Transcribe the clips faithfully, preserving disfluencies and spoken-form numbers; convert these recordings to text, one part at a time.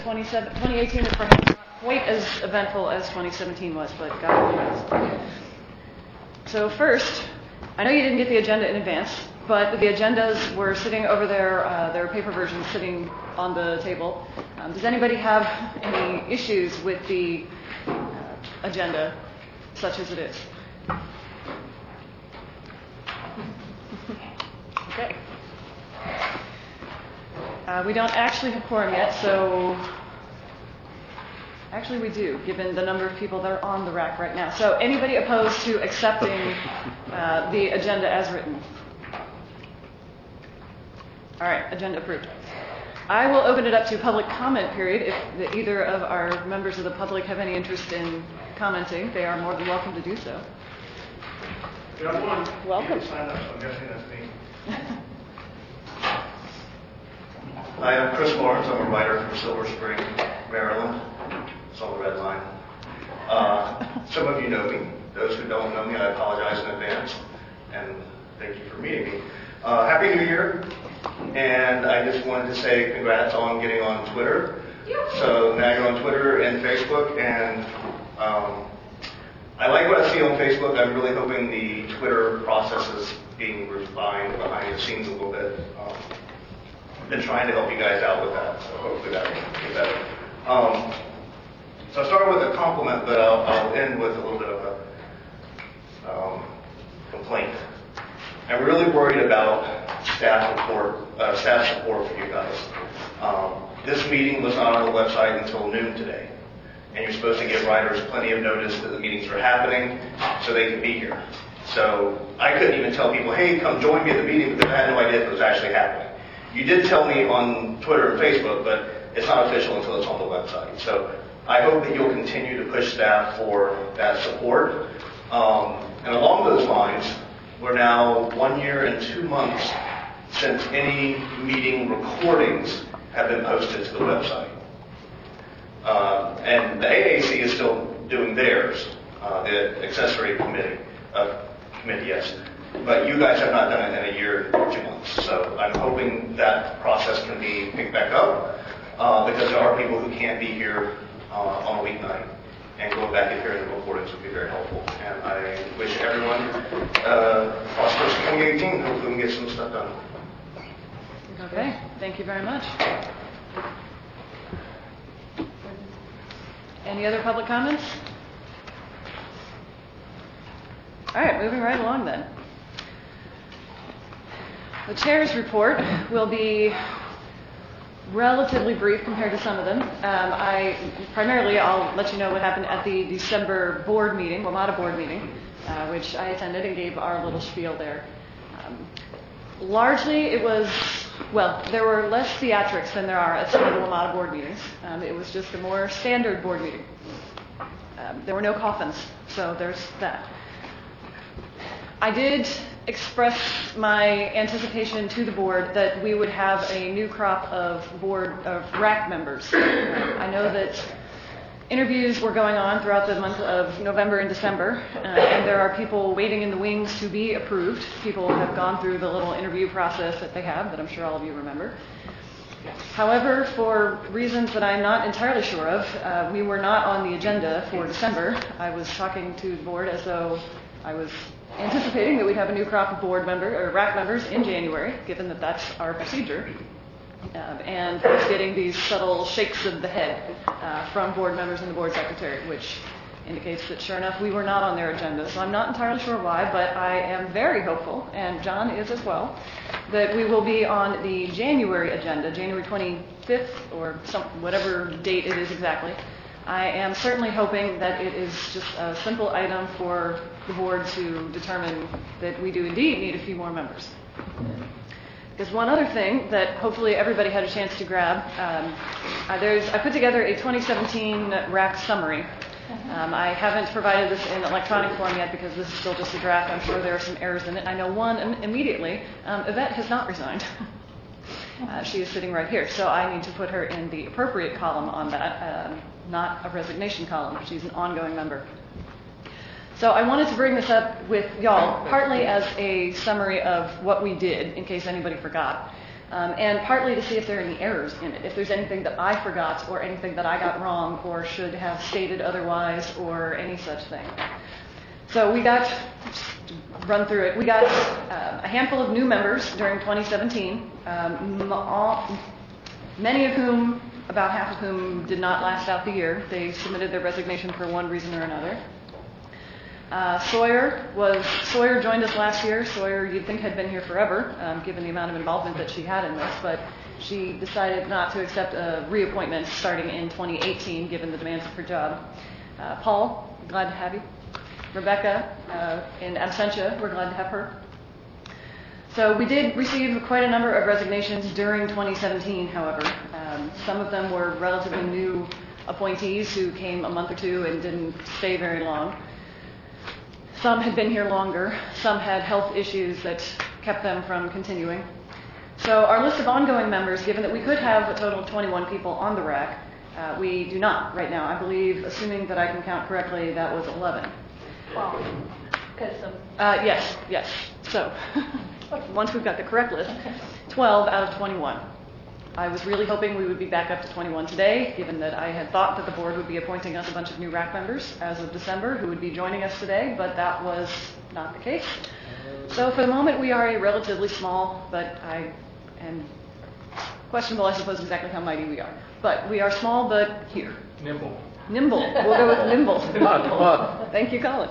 twenty eighteen is perhaps not quite as eventful as twenty seventeen was, but God only knows. So first, I know you didn't get the agenda in advance, but the agendas were sitting over there, uh, there are paper versions sitting on the table. Um, does anybody have any issues with the uh, agenda, such as it is? Okay. Uh, we don't actually have quorum yet, so actually we do, given the number of people that are on the rack right now. So anybody opposed to accepting uh, the agenda as written? All right, agenda approved. I will open it up to public comment period. If the, either of our members of the public have any interest in commenting, they are more than welcome to do so. We have one. Welcome. You signed up, so I'm guessing that's me. Hi, I'm Chris Lawrence. I'm a writer from Silver Spring, Maryland. It's on the red line. Uh, some of you know me. Those who don't know me, I apologize in advance. And thank you for meeting me. Uh, Happy New Year. And I just wanted to say congrats on getting on Twitter. So now you're on Twitter and Facebook. And um, I like what I see on Facebook. I'm really hoping the Twitter process is being refined behind the scenes a little bit. Um, I've been trying to help you guys out with that, so hopefully that will get better. Um, so I started with a compliment, but I'll, I'll end with a little bit of a um, complaint. I'm really worried about staff support, uh, staff support for you guys. Um, this meeting was not on the website until noon today, and you're supposed to give writers plenty of notice that the meetings are happening so they can be here. So I couldn't even tell people, hey, come join me at the meeting, because I had no idea if it was actually happening. You did tell me on Twitter and Facebook, but it's not official until it's on the website. So I hope that you'll continue to push staff for that support. Um, and along those lines, we're now one year and two months since any meeting recordings have been posted to the website. Uh, and the A A C is still doing theirs, uh, the accessory committee, uh, committee, yes. But you guys have not done it in a year or two months. So I'm hoping that process can be picked back up, uh, because there are people who can't be here uh, on a weeknight. And going back and hearing the recordings would be very helpful. And I wish everyone uh, prosperous twenty eighteen. Hopefully we can get some stuff done. Okay, thank you very much. Any other public comments? All right, moving right along then. The chair's report will be relatively brief compared to some of them. Um, I primarily, I'll let you know what happened at the December board meeting, WMATA board meeting, uh, which I attended and gave our little spiel there. Um, largely, it was, well, there were less theatrics than there are at some of the WMATA board meetings. Um, it was just a more standard board meeting. Um, there were no coffins, so there's that. I did express my anticipation to the board that we would have a new crop of board of R A C members. I know that interviews were going on throughout the month of November and December, uh, and there are people waiting in the wings to be approved. People have gone through the little interview process that they have, that I'm sure all of you remember. However, for reasons that I'm not entirely sure of, uh, we were not on the agenda for December. I was talking to the board as though I was anticipating that we'd have a new crop of board member or R A C members in January, given that that's our procedure, uh, and getting these subtle shakes of the head uh, from board members and the board secretary, which indicates that sure enough we were not on their agenda. So I'm not entirely sure why, but I am very hopeful, and John is as well, that we will be on the January agenda, January twenty-fifth or some, whatever date it is exactly. I am certainly hoping that it is just a simple item for the board to determine that we do indeed need a few more members. There's one other thing that hopefully everybody had a chance to grab. Um, uh, there's, I put together a twenty seventeen R A C summary. Um, I haven't provided this in electronic form yet because this is still just a draft. I'm sure there are some errors in it. I know one im- immediately. Um, Yvette has not resigned. Uh, she is sitting right here, so I need to put her in the appropriate column on that, uh, not a resignation column. She's an ongoing member. So I wanted to bring this up with y'all, partly as a summary of what we did, in case anybody forgot. um, and partly to see if there are any errors in it, if there's anything that I forgot or anything that I got wrong or should have stated otherwise or any such thing. So we got, run through it, we got uh, a handful of new members during twenty seventeen, um, m- all, many of whom, about half of whom, did not last out the year. They submitted their resignation for one reason or another. Uh, Sawyer was Sawyer joined us last year. Sawyer, you'd think, had been here forever, um, given the amount of involvement that she had in this, but she decided not to accept a reappointment starting in twenty eighteen, given the demands of her job. Uh, Paul, glad to have you. Rebecca, uh, in absentia, we're glad to have her. So we did receive quite a number of resignations during twenty seventeen, however. Um, some of them were relatively new appointees who came a month or two and didn't stay very long. Some had been here longer. Some had health issues that kept them from continuing. So our list of ongoing members, given that we could have a total of twenty-one people on the R A C, uh, we do not right now. I believe, assuming that I can count correctly, that was eleven. Well, because of... Uh, yes, yes. So once we've got the correct list, twelve out of twenty-one. I was really hoping we would be back up to twenty-one today, given that I had thought that the board would be appointing us a bunch of new R A C members as of December who would be joining us today, but that was not the case. So for the moment, we are a relatively small, but I am questionable, I suppose, exactly how mighty we are. But we are small, but here. Nimble. Nimble. We'll go with nimble. Come on, come on. Thank you, Colin.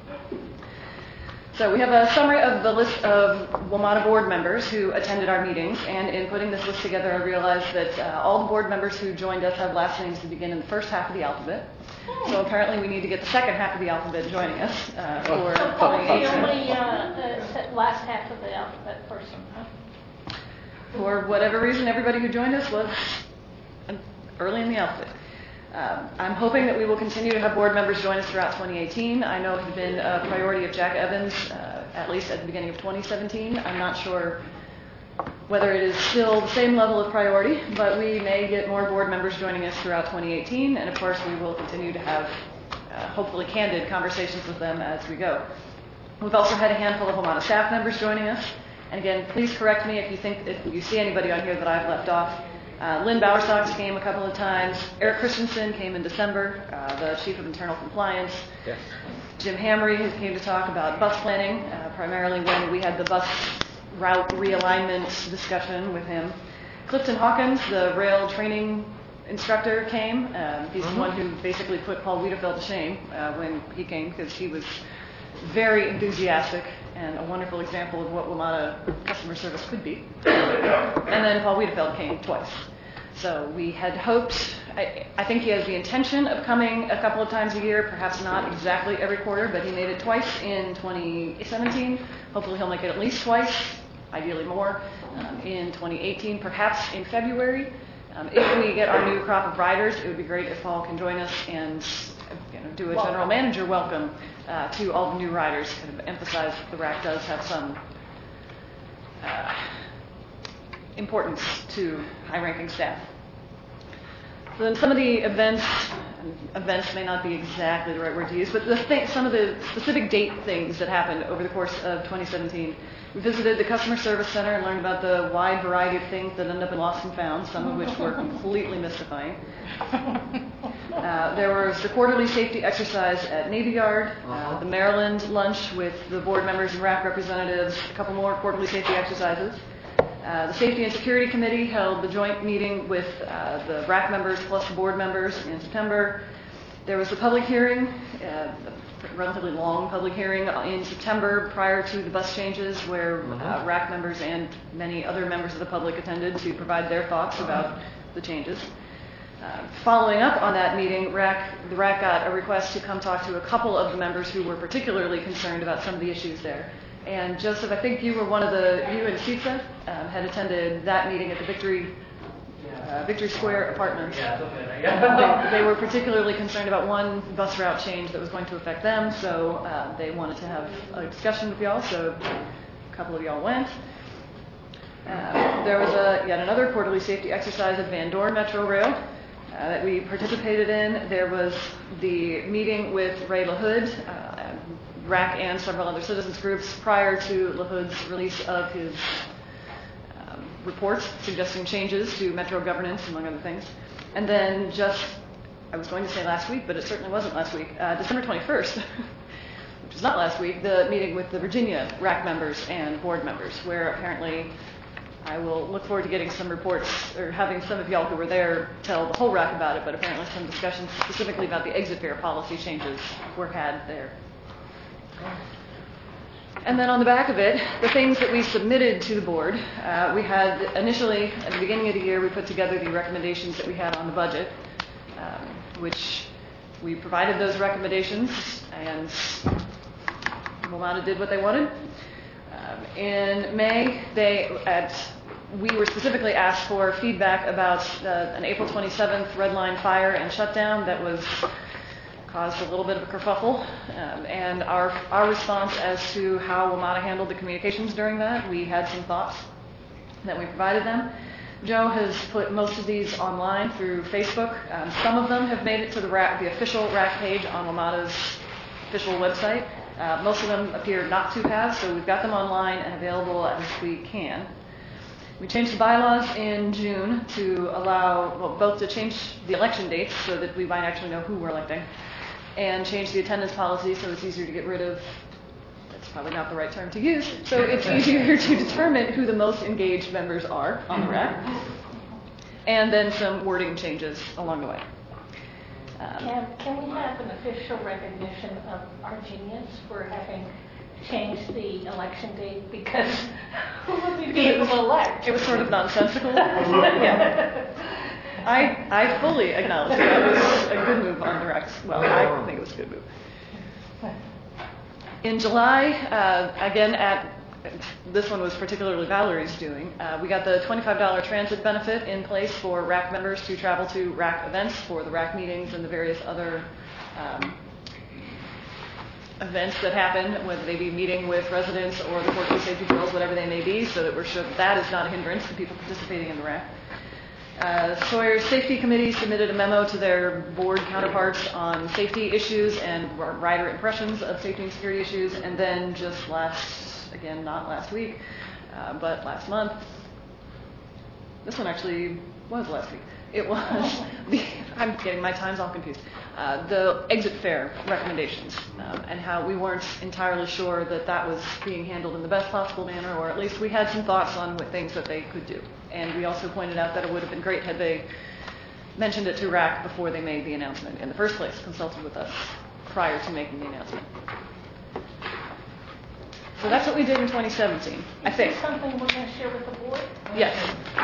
So we have a summary of the list of WMATA board members who attended our meetings, and in putting this list together, I realized that uh, all the board members who joined us have last names that begin in the first half of the alphabet. So apparently we need to get the second half of the alphabet joining us uh, for So twenty the eighteen. only uh, the last half of the alphabet person, huh? For whatever reason, everybody who joined us was um, early in the alphabet. Um, I'm hoping that we will continue to have board members join us throughout twenty eighteen. I know it had been a priority of Jack Evans, uh, at least at the beginning of twenty seventeen. I'm not sure whether it is still the same level of priority, but we may get more board members joining us throughout twenty eighteen, and of course we will continue to have uh, hopefully candid conversations with them as we go. We've also had a handful of WMATA staff members joining us, and again, please correct me if you think if you see anybody on here that I've left off. Uh, Lynn Bowersox came a couple of times. Eric Christensen came in December, uh, the Chief of Internal Compliance. Yes. Jim Hamry who came to talk about bus planning, uh, primarily when we had the bus route realignment discussion with him. Clifton Hawkins, the rail training instructor, came. Um, he's Mm-hmm. the one who basically put Paul Wiedefeld to shame uh, when he came, because he was very enthusiastic and a wonderful example of what WMATA customer service could be. And then Paul Wiedefeld came twice. So we had hoped, I, I think he has the intention of coming a couple of times a year, perhaps not exactly every quarter, but he made it twice in twenty seventeen. Hopefully he'll make it at least twice, ideally more, um, in twenty eighteen, perhaps in February. Um, if we get our new crop of riders, it would be great if Paul can join us and you know, do a general manager welcome uh, to all the new riders, kind of emphasize that the R A C does have some uh, importance to high-ranking staff. So then some of the events, and events may not be exactly the right word to use, but the thing, some of the specific date things that happened over the course of twenty seventeen. We visited the Customer Service Center and learned about the wide variety of things that ended up in Lost and Found, some of which were completely mystifying. Uh, there was the quarterly safety exercise at Navy Yard, uh, the Maryland lunch with the board members and R A C representatives, a couple more quarterly safety exercises. Uh, the Safety and Security Committee held the joint meeting with uh, the R A C members plus the board members in September. There was the public hearing, uh, a relatively long public hearing in September prior to the bus changes, where uh, R A C members and many other members of the public attended to provide their thoughts about the changes. Uh, following up on that meeting, R A C, the R A C got a request to come talk to a couple of the members who were particularly concerned about some of the issues there. And Joseph, I think you were one of the, you and Sitza um, had attended that meeting at the Victory uh, Victory Square Apartments. Yeah, they, they were particularly concerned about one bus route change that was going to affect them, so uh, they wanted to have a discussion with y'all, so a couple of y'all went. Uh, there was a, yet another quarterly safety exercise at Van Dorn Metro Rail uh, that we participated in. There was the meeting with Ray LaHood, uh, R A C and several other citizens groups prior to LaHood's release of his um, reports suggesting changes to Metro governance, among other things. And then just, I was going to say last week, but it certainly wasn't last week, uh, December twenty-first, which was not last week, the meeting with the Virginia R A C members and board members, where apparently I will look forward to getting some reports, or having some of y'all who were there tell the whole R A C about it, but apparently some discussions specifically about the exit fare policy changes were had there. And then on the back of it, the things that we submitted to the board, uh, we had initially, at the beginning of the year, we put together the recommendations that we had on the budget, um, which we provided those recommendations, and WMATA did what they wanted. Um, in May, they, at, we were specifically asked for feedback about uh, an April twenty-seventh red line fire and shutdown that was caused a little bit of a kerfuffle, um, and our our response as to how WMATA handled the communications during that. We had some thoughts that we provided them. Joe has put most of these online through Facebook. Um, some of them have made it to the, R A C, the official R A C page on WMATA's official website. Uh, most of them appear not to have, so we've got them online and available as we can. We changed the bylaws in June to allow, well, both to change the election dates so that we might actually know who we're electing, and change the attendance policy so it's easier to get rid of, that's probably not the right term to use, so it's easier to determine who the most engaged members are on the R A C, and then some wording changes along the way. Um, Can, can we have an official recognition of our genius for having changed the election date, because who would we be able to elect? It was sort of nonsensical. Yeah. I I fully acknowledge that it was a good move on the R A C. Well, I think it was a good move. In July, uh, again at, this one was particularly Valerie's doing, uh, we got the twenty-five dollars transit benefit in place for R A C members to travel to R A C events for the R A C meetings and the various other um, events that happen, whether they be meeting with residents or the Corpus Safety Drills, whatever they may be, so that we're sure that, that is not a hindrance to people participating in the R A C. Uh, Sawyer's Safety Committee submitted a memo to their board counterparts on safety issues and rider impressions of safety and security issues, and then just last, again, not last week, uh, but last month, this one actually was last week. It was, the, I'm getting my times all confused, uh, the exit fare recommendations, um, and how we weren't entirely sure that that was being handled in the best possible manner, or at least we had some thoughts on what things that they could do. And we also pointed out that it would have been great had they mentioned it to R A C before they made the announcement in the first place, consulted with us prior to making the announcement. So that's what we did in twenty seventeen, I think. Is this something we're going to share with the board? Yes.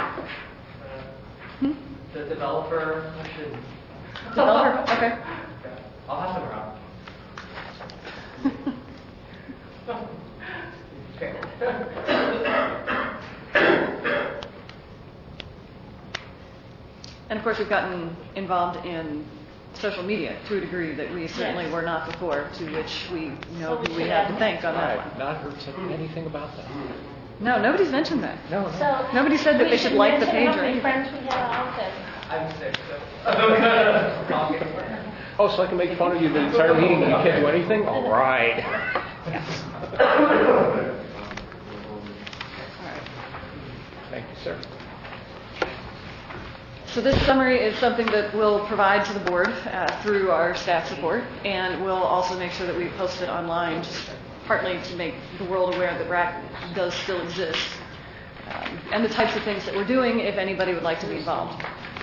Hmm? The developer should. Developer? Okay. I'll have them around. And of course, we've gotten involved in social media to a degree that we certainly Yes. were not before, to which we know So we who we should have to add- thank on that I've one. not heard some- anything about that. No, nobody's mentioned that. No, no. So Nobody said that we they should like the mention page how or many anything. friends we have, and I'm sick, so. Talking. Oh, so I can make fun of you the entire meeting and you can't do anything? All right. Yes. Thank you, sir. So this summary is something that we'll provide to the board uh, through our staff support, and we'll also make sure that we post it online, just partly to make the world aware that R A C does still exist, um, and the types of things that we're doing if anybody would like to be involved.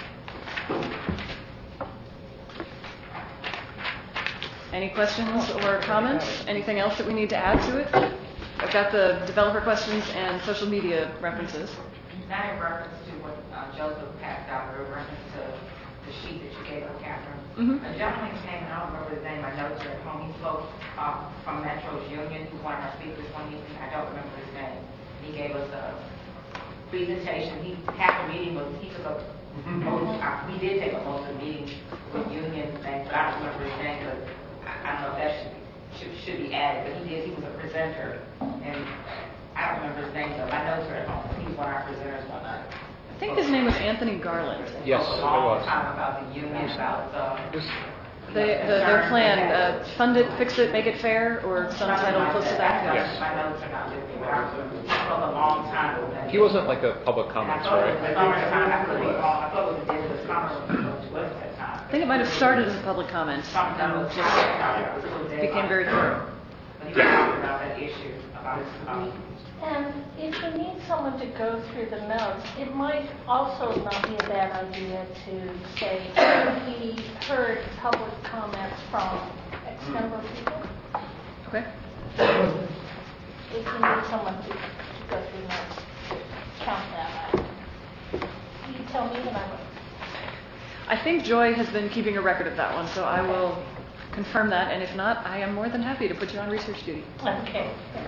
Any questions or comments? Anything else that we need to add to it? I've got the developer questions and social media references. Not in reference to what uh, Joseph passed out, but in reference to the sheet that you gave her, Catherine. Mhm. A gentleman came, and I don't remember his name, my notes are at home. He spoke uh, from Metro's Union, who one of our speakers one evening. I don't remember his name. He gave us a presentation. He half the meeting was he took a most, uh, he did take a most of the meeting with union things, but I don't remember his name. But I, I don't know if that should should, should be added. But he did. He was a presenter, and I don't remember his name. Though my notes are at home. He was one of our presenters one night. I think his name was Anthony Garland. Yes, A it long was. time about the union, about uh, It was They, the, their plan, uh, fund it, fix it, make it fair, or some title close to that. Yes. My notes are not with me, but I for a long time. He wasn't like a public comments, right? Summertime, I could be wrong, I thought it was the end of the summer, which was that time. I think it might have started as a public comment and just became very thorough. But he was talking about that issue, about his, um, And if you need someone to go through the notes, it might also not be a bad idea to say, we heard public comments from X number of people. Okay. If you need someone to, to go through notes, count that out. You tell me and I will. I think Joy has been keeping a record of that one, so I will confirm that, and if not, I am more than happy to put you on research duty. Okay.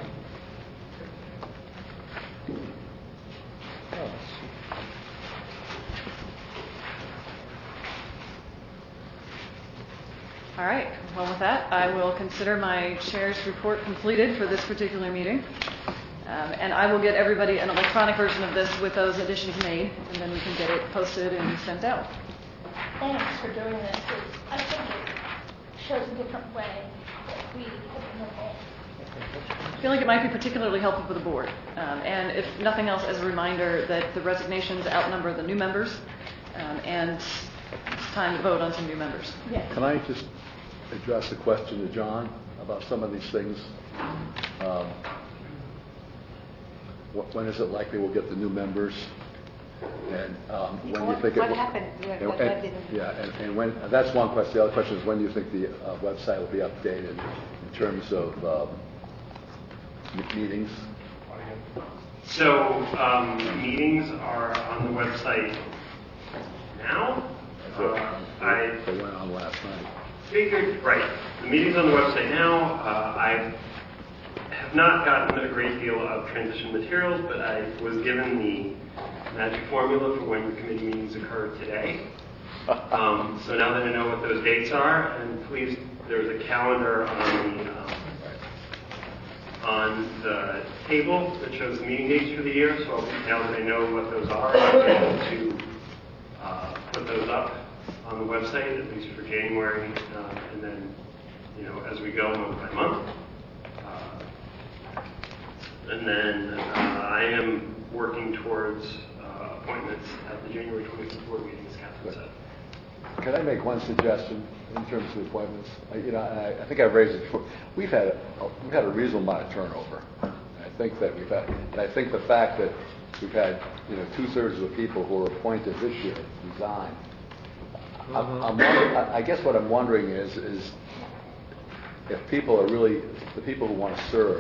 All right. Well, with that, I will consider my chair's report completed for this particular meeting. Um, and I will get everybody an electronic version of this with those additions made, and then we can get it posted and sent out. Thanks for doing this. It's, I think it shows a different way that we have been involved. I feel like it might be particularly helpful for the board. Um, and if nothing else, as a reminder that the resignations outnumber the new members, um, and it's time to vote on some new members. Yes. Can I just address a question to John about some of these things? Um, wh- when is it likely we'll get the new members? And um, when do you What- think it what will? happened? What- and- what- and- what didn't- Yeah, and, and when, that's one question. The other question is, when do you think the uh, website will be updated in terms of um, m- meetings? So um, meetings are on the website now. Uh, I They went on last night. figured, right, the meeting's on the website now. Uh, I have not gotten a great deal of transition materials, but I was given the magic formula for when the committee meetings occur today. Um, so now that I know what those dates are, and please, there's a calendar on the um, on the table that shows the meeting dates for the year. So now that I know what those are, I'll be able to uh, put those up on the website, at least for January, uh, and then, you know, as we go month by month. Uh, and then uh, I am working towards uh, appointments at the January twenty-fifth board meeting, as Catherine said. Can I make one suggestion in terms of appointments? I, you know, I, I think I've raised it before. We've had a, we've had a reasonable amount of turnover. I think that we've had, and I think the fact that we've had, you know, two-thirds of the people who were appointed this year resign. I'm, I'm wondering, I I guess what I'm wondering is, is if people are really, the people who want to serve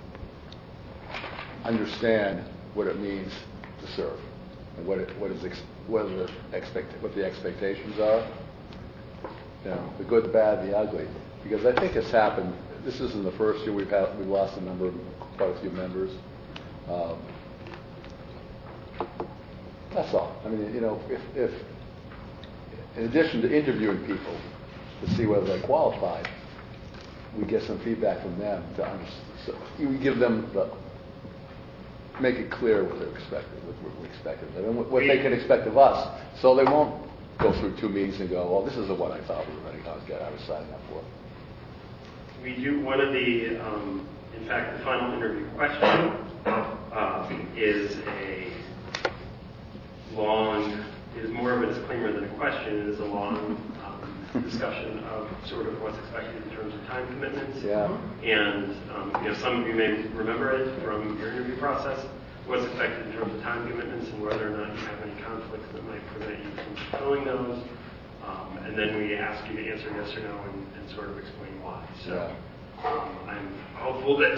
understand what it means to serve and what it, what is, ex, what the expect, what the expectations are. You know, the good, the bad, the ugly. Because I think it's happened. This isn't the first year we've had, we've lost a number of, quite a few members. Um, that's all. I mean, you know, if, if in addition to interviewing people to see whether they're qualified, we get some feedback from them to understand. So we give them the, make it clear what they're expecting, what we expect of them, and what, what they can expect of us, so they won't go through two meetings and go, well, this isn't what I thought we were running. I was, I was signing up for. We do, one of the, um, in fact, the final interview question um, is a long, is more of a disclaimer than a question. It is a long um, discussion of sort of what's expected in terms of time commitments. Yeah. And um, you know, some of you may remember it from your interview process. What's expected in terms of time commitments and whether or not you have any conflicts that might prevent you from fulfilling those. Um, and then we ask you to answer yes or no and, and sort of explain why. So Yeah. um, I'm hopeful that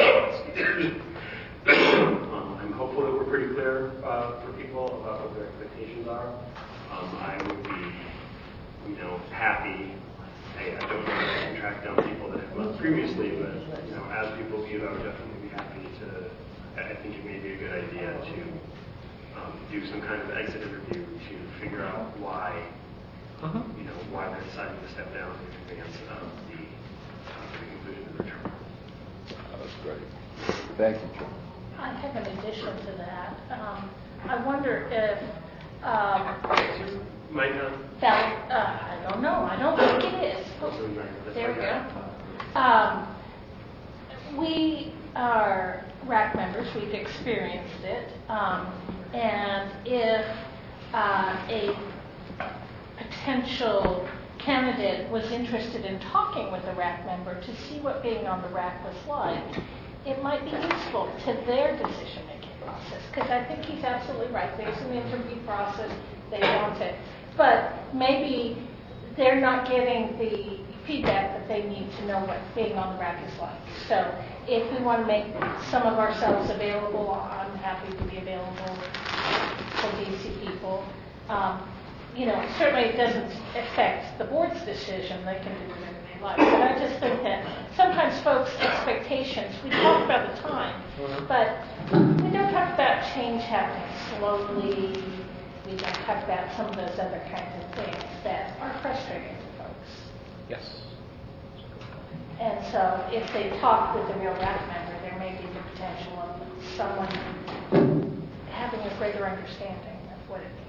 um, I'm hopeful that we're pretty clear uh, for people about what their expectations are. Um, I would be, you know, happy. I, I don't know if I can track down people that have left previously, but you know, as people leave, I would definitely be happy to. I think it may be a good idea to um, do some kind of exit interview to figure out why, Uh-huh. you know, why they're deciding to step down in advance of the, uh, the conclusion of their term. Oh, that's great. Thank you, John. I have an addition to that. Um, I wonder if, um, Mike, uh, that, uh, I don't know, I don't think it is. There we go. Um, we are R A C members, we've experienced it, um, and if uh, a potential candidate was interested in talking with a R A C member to see what being on the R A C was like, it might be useful to their decision-making process, because I think he's absolutely right. There's an interview process, they want it, but maybe they're not getting the feedback that they need to know what being on the R A C is like. So if we want to make some of ourselves available, I'm happy to be available for D C people. Um, you know, certainly it doesn't affect the board's decision. They can do whatever they like. But I just think that sometimes folks' expectations, we talk about the time, but we don't talk about change happening slowly. We don't talk about some of those other kinds of things that are frustrating to folks. Yes. And so if they talk with the real R A C member, there may be the potential of someone having a greater understanding of what it means.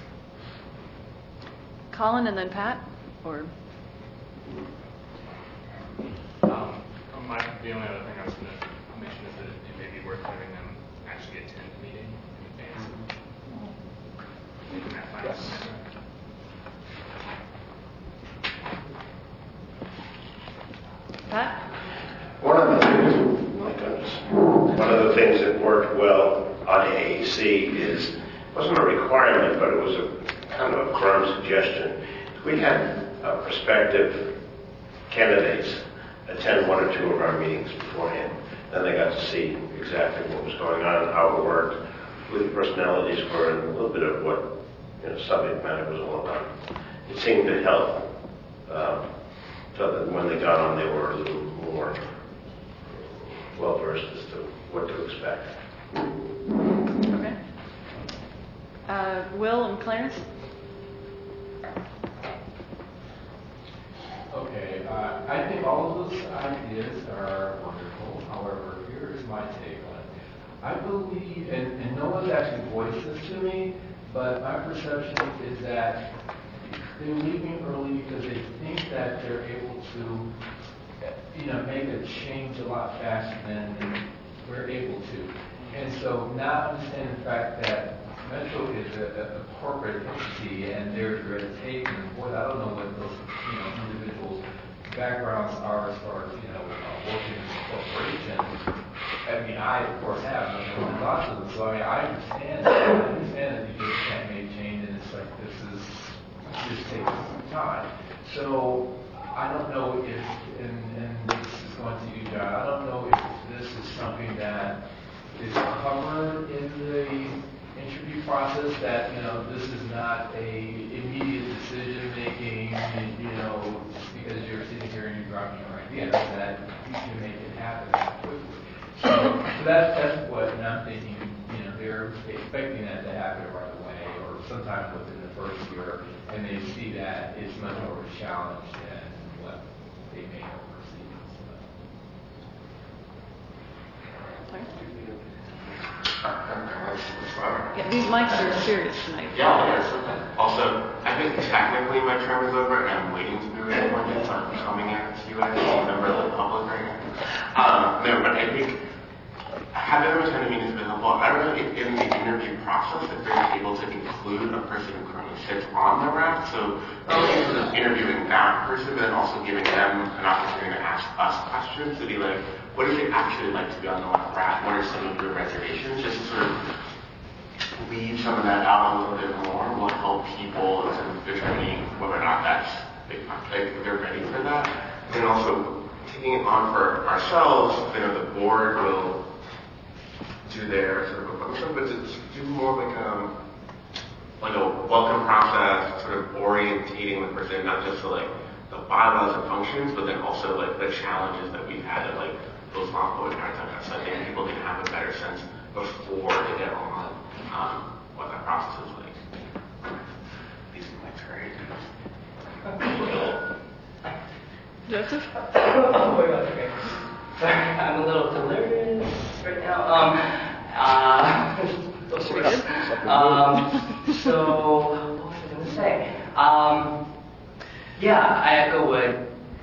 Colin and then Pat? Or Um, my, the only other thing I was going to mention is that it may be worth having them actually attend the meeting in advance of making that final Yes. commitment. Pat? One of the things, my goodness, one of the things that worked well on A A C is, it wasn't a requirement, but it was a kind of a firm suggestion. We had uh, prospective candidates attend one or two of our meetings beforehand. Then they got to see exactly what was going on, how it worked, who the personalities were, and a little bit of what, you know, subject matter was all about. It seemed to help, um, so that when they got on, they were a little more well versed as to what to expect. Okay. Uh, Will and Clarence? Okay, uh, I think all of those ideas are wonderful. However, here is my take on it. I believe, and, and no one's actually voiced this to me, but my perception is that they're leaving early because they think that they're able to, you know, make a change a lot faster than we're able to. And so not understanding the fact that Metro is a, a corporate entity and they're red tape and boy, I don't know what those, you know, individuals' backgrounds are as far as, you know, uh, working in a corporation. I mean, I, of course, have, I mean, lots of them. So, I mean, I understand that. I understand that you just can't make change and it's like, this is, this takes time. So, I don't know if, and, and this is going to you, John, I don't know if this is something that is covered in the interview process, that, you know, this is not a immediate decision making, you know, just because you're sitting here and you're dropping your ideas, that you can make it happen quickly. So, so that's, that's what, and I'm thinking, you know, they're expecting that to happen right away or sometime within the first year, and they see that it's much more of a challenge than what they may have perceived. Yeah, these mics are serious tonight. Yeah, it is. Also, I think technically my term is over and I'm waiting to be reappointed, so I'm coming at you as a member of the public right now. Um, no, but I think having them attend a meeting is helpful. I don't know if in the interview process if they're able to include a person who currently sits on the R A C, so not only just interviewing that person, but also giving them an opportunity to ask us questions, to be like, what is it actually like to be on the R A C? What are some of your reservations? Just to sort of leave some of that out a little bit more will help people in determining whether or not that's like they're ready for that. And also taking it on for ourselves, you know, the board will do their sort of function, but to do more like um like a welcome process, sort of orientating the person not just to like the bylaws and functions, but then also like the challenges that we've had at like those long and hard times. So I think people can have a better sense before they get on um, what that process is like. These are my great. Joseph? Oh, wait, okay. Sorry, I'm a little delirious right now. Um, uh, so, sorry. um, so what was I going to say? Um, yeah, I echo what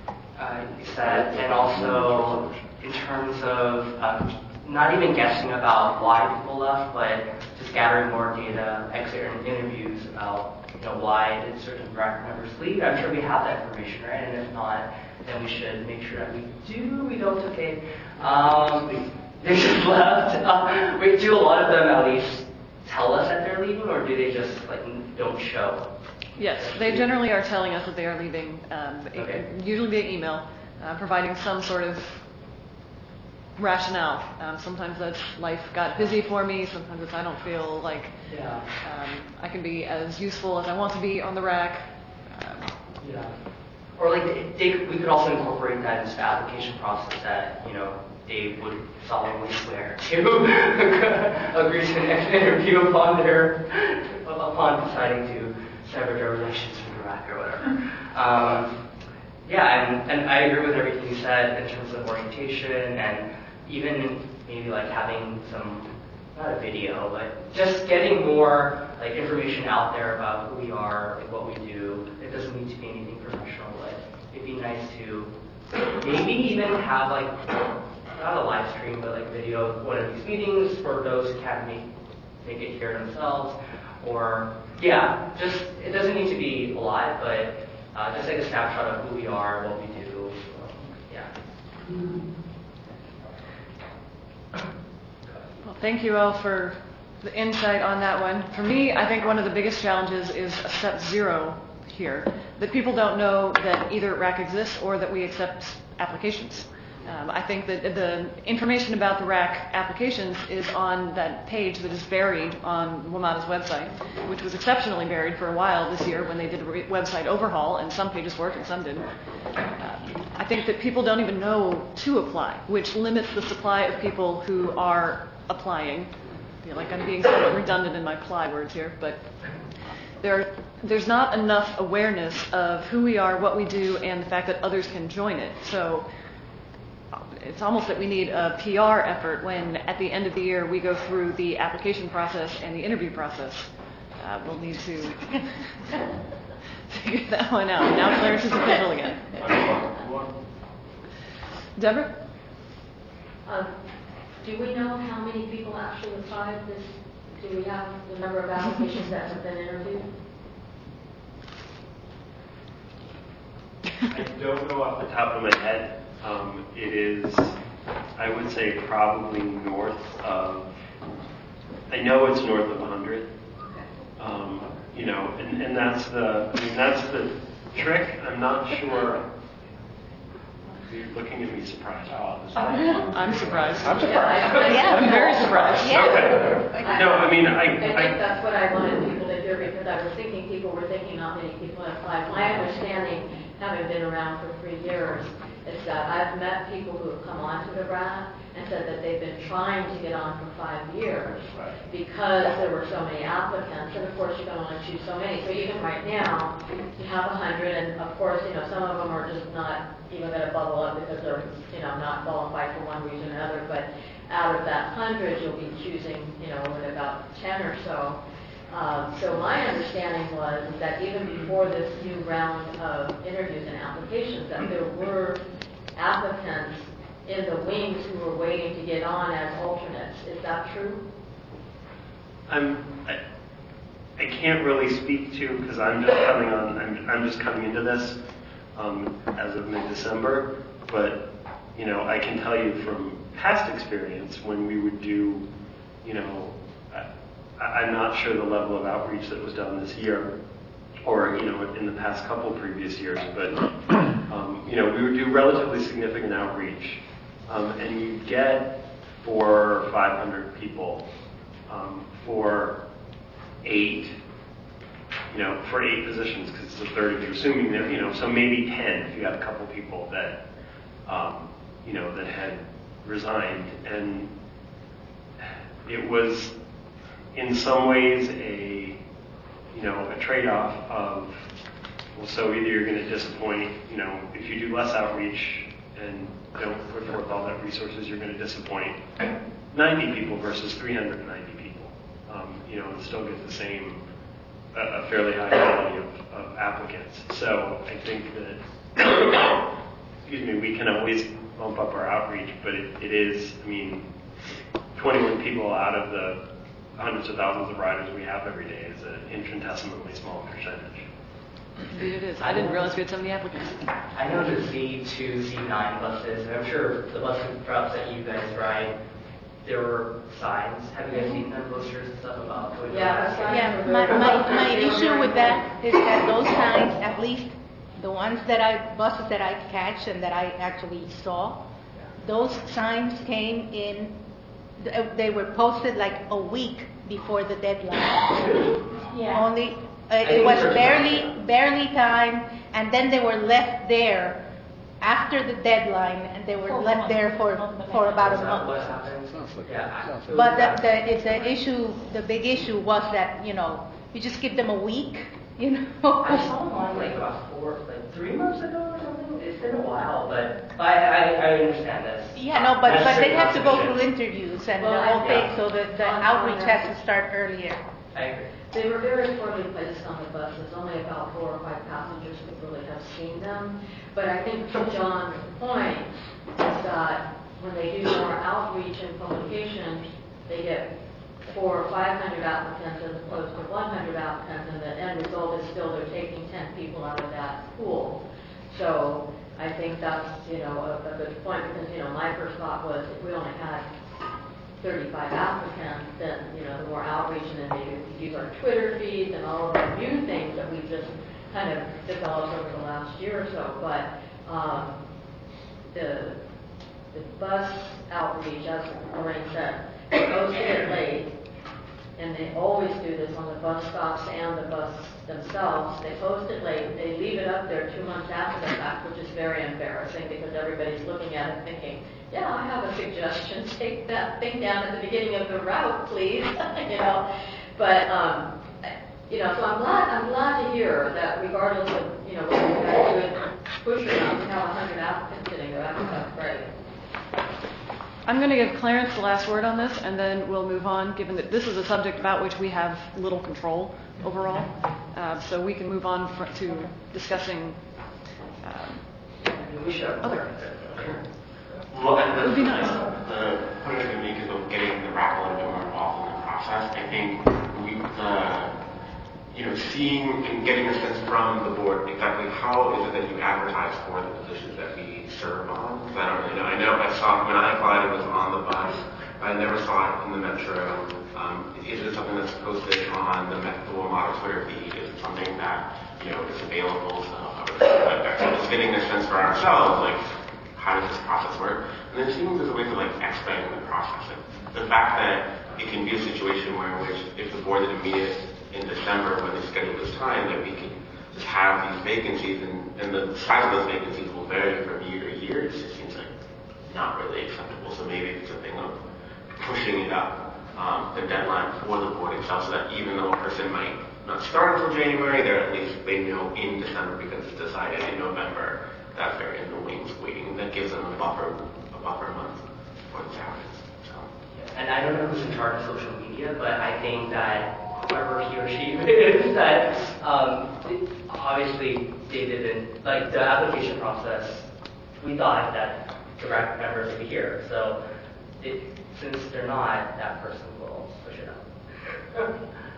uh, you said, and also in terms of uh, not even guessing about why people left, but just gathering more data, exit interviews about, you know, why did certain R A C members leave. I'm sure we have that information, right? And if not, then we should make sure that we do. We don't. Okay. Um, they just left. Uh, wait, do a lot of them at least tell us that they're leaving, or do they just like don't show? Yes, they generally are telling us that they are leaving, um, Okay. usually via email, uh, providing some sort of rationale. Um, sometimes that's life got busy for me. Sometimes it's I don't feel like Yeah. um, I can be as useful as I want to be on the rack. Um, Yeah. Or like they, they, we could also incorporate that into the application process that, you know, they would solemnly swear to agree to an exit interview upon their upon deciding to sever their relations with the rack or whatever. Um, yeah, and, and I agree with everything you said in terms of orientation and even maybe like having some, not a video, but just getting more like information out there about who we are, like what we do. It doesn't need to be anything professional, but it'd be nice to maybe even have like, not a live stream, but like video of one of these meetings for those who can't make, make it here themselves. Or, yeah, just, it doesn't need to be live, but uh, just like a snapshot of who we are, what we do. So, yeah. Well, thank you all for the insight on that one. For me, I think one of the biggest challenges is step zero here, that people don't know that either R A C exists or that we accept applications. Um, I think that the information about the R A C applications is on that page that is buried on WMATA's website, which was exceptionally buried for a while this year when they did a re- website overhaul, and some pages worked and some didn't. Uh, I think that people don't even know to apply, which limits the supply of people who are applying. I feel like I'm being somewhat redundant in my ply words here, but there, there's not enough awareness of who we are, what we do, and the fact that others can join it. So it's almost that we need a P R effort when at the end of the year we go through the application process and the interview process. Uh, we'll need to figure that one out. Now Clarence is official again. Deborah? Um, do we know how many people actually applied this? Do we have the number of applications that have been interviewed? I don't know off the top of my head. Um, it is, I would say, probably north of, I know it's north of one hundred. Um, you know, and, and that's the, I mean, that's the trick. I'm not sure. You're looking at me surprised. Oh, this I'm surprised. I'm surprised. Yeah. I'm very surprised. Okay. No, I mean, I, I think I, that's what I wanted people to hear, because I was thinking people were thinking not many people had applied. My understanding, having been around for three years, is that I've met people who have come onto the R A C and said that they've been trying to get on for five years because there were so many applicants, and of course you can only choose so many. So even right now, you have a hundred, and of course, you know, some of them are just not even going to bubble up because they're, you know, not qualified for one reason or another. But out of that hundred, you'll be choosing, you know, with about ten or so. Um, so my understanding was that even before this new round of interviews and applications, that there were applicants in the wings who were waiting to get on as alternates. Is that true? I'm, I, I can't really speak to, because I'm just coming on, I'm, I'm just coming into this um, as of mid-December, but, you know, I can tell you from past experience when we would do, you know, I, I'm not sure the level of outreach that was done this year, or, you know, in the past couple previous years, but, um, you know, we would do relatively significant outreach, um, and you get four or five hundred people um, for eight, you know, for eight positions, because it's a third if you're assuming that, you know, so maybe ten if you had a couple people that, um, you know, that had resigned, and it was in some ways a, you know, a trade-off of, well, so either you're going to disappoint, you know, if you do less outreach and don't put forth all that resources, you're going to disappoint ninety people versus three hundred ninety people, um, you know, and still get the same, uh, a fairly high quality of, of applicants. So I think that excuse me, we can always bump up our outreach, but it, it is, I mean, twenty-one people out of the hundreds of thousands of riders we have every day is an infinitesimally small percentage. Indeed it is. I didn't realize we had so many applicants. I know the Z two, Z nine buses, and I'm sure the bus routes that you guys ride, there were signs. Have you guys seen them, posters and stuff about going Yeah, around? Yeah, my, my, my issue with that is that those signs, at least the ones that I, buses that I catch and that I actually saw, those signs came in, they were posted like a week before the deadline. Yeah. Only, uh, it was barely, barely time, and then they were left there after the deadline, and they were For a left month. there for, for about a Is that what month. happened? Sounds like- Yeah. sounds like- But the, the, it's the issue, the big issue was that, you know, you just give them a week, you know? I saw one like about four, like three months ago or something. It's been a while, but I, I, I understand this. Yeah, no, but, That's but they strict have to go through competition. interviews and Well, the whole I- thing, yeah. so the, the On- outreach on has that. to start earlier. I agree. They were very poorly placed on the buses. Only about four or five passengers could really have seen them. But I think to John's point is that when they do more outreach and publication, they get four or five hundred applicants as opposed to one hundred applicants, and the end result is still they're taking ten people out of that pool. So I think that's, you know, a, a good point, because, you know, my first thought was if we only had thirty-five applicants, then, you know, the more outreach, and then maybe we could use our Twitter feeds and all of the new things that we've just kind of developed over the last year or so. But um, the the bus outreach, as Lorraine said, goes to get late, and they always do this on the bus stops and the bus themselves. They post it late, they leave it up there two months after the fact, which is very embarrassing because everybody's looking at it thinking, yeah, I have a suggestion, take that thing down at the beginning of the route, please, you know. But, um, you know, so I'm glad, I'm glad to hear that regardless of, you know, whether you guys do it push or not, we have one hundred applicants sitting there. I think that's great. I'm going to give Clarence the last word on this, and then we'll move on, given that this is a subject about which we have little control overall. Uh, so we can move on fr- to discussing um, We should. other. Well, and It would be nice. The point of the week is of getting the rack a little bit more involved in the process. I think we, the, you know, seeing and getting a sense from the board exactly how is it that you advertise for the positions that we serve on. Because I don't really know. I know I saw when I applied it was on the bus, but I never saw it in the metro. Um, is it something that's posted on the Metro Model Twitter feed? Is it something that, you know, is available? So, like that. So just getting a sense for ourselves, like, how does this process work? And then seeing there's a way to like expedite the process. Like, the fact that it can be a situation where in which if the board didn't meet it in December when they scheduled this time, that we can just have these vacancies, and, and the size of those vacancies will vary from year to year. It just seems like not really acceptable. So maybe it's a thing of pushing it up, um, the deadline for the board itself, so that even though a person might not start until January, they're at least they know in December because it's decided in November that they're in the wings waiting. That gives them a buffer, a buffer month for this happens. So. And I don't know who's in charge of social media, but I think that whoever he or she is, that um, obviously they didn't, like the application process, we thought that the rec members would be here. So it, since they're not, that person will push it up.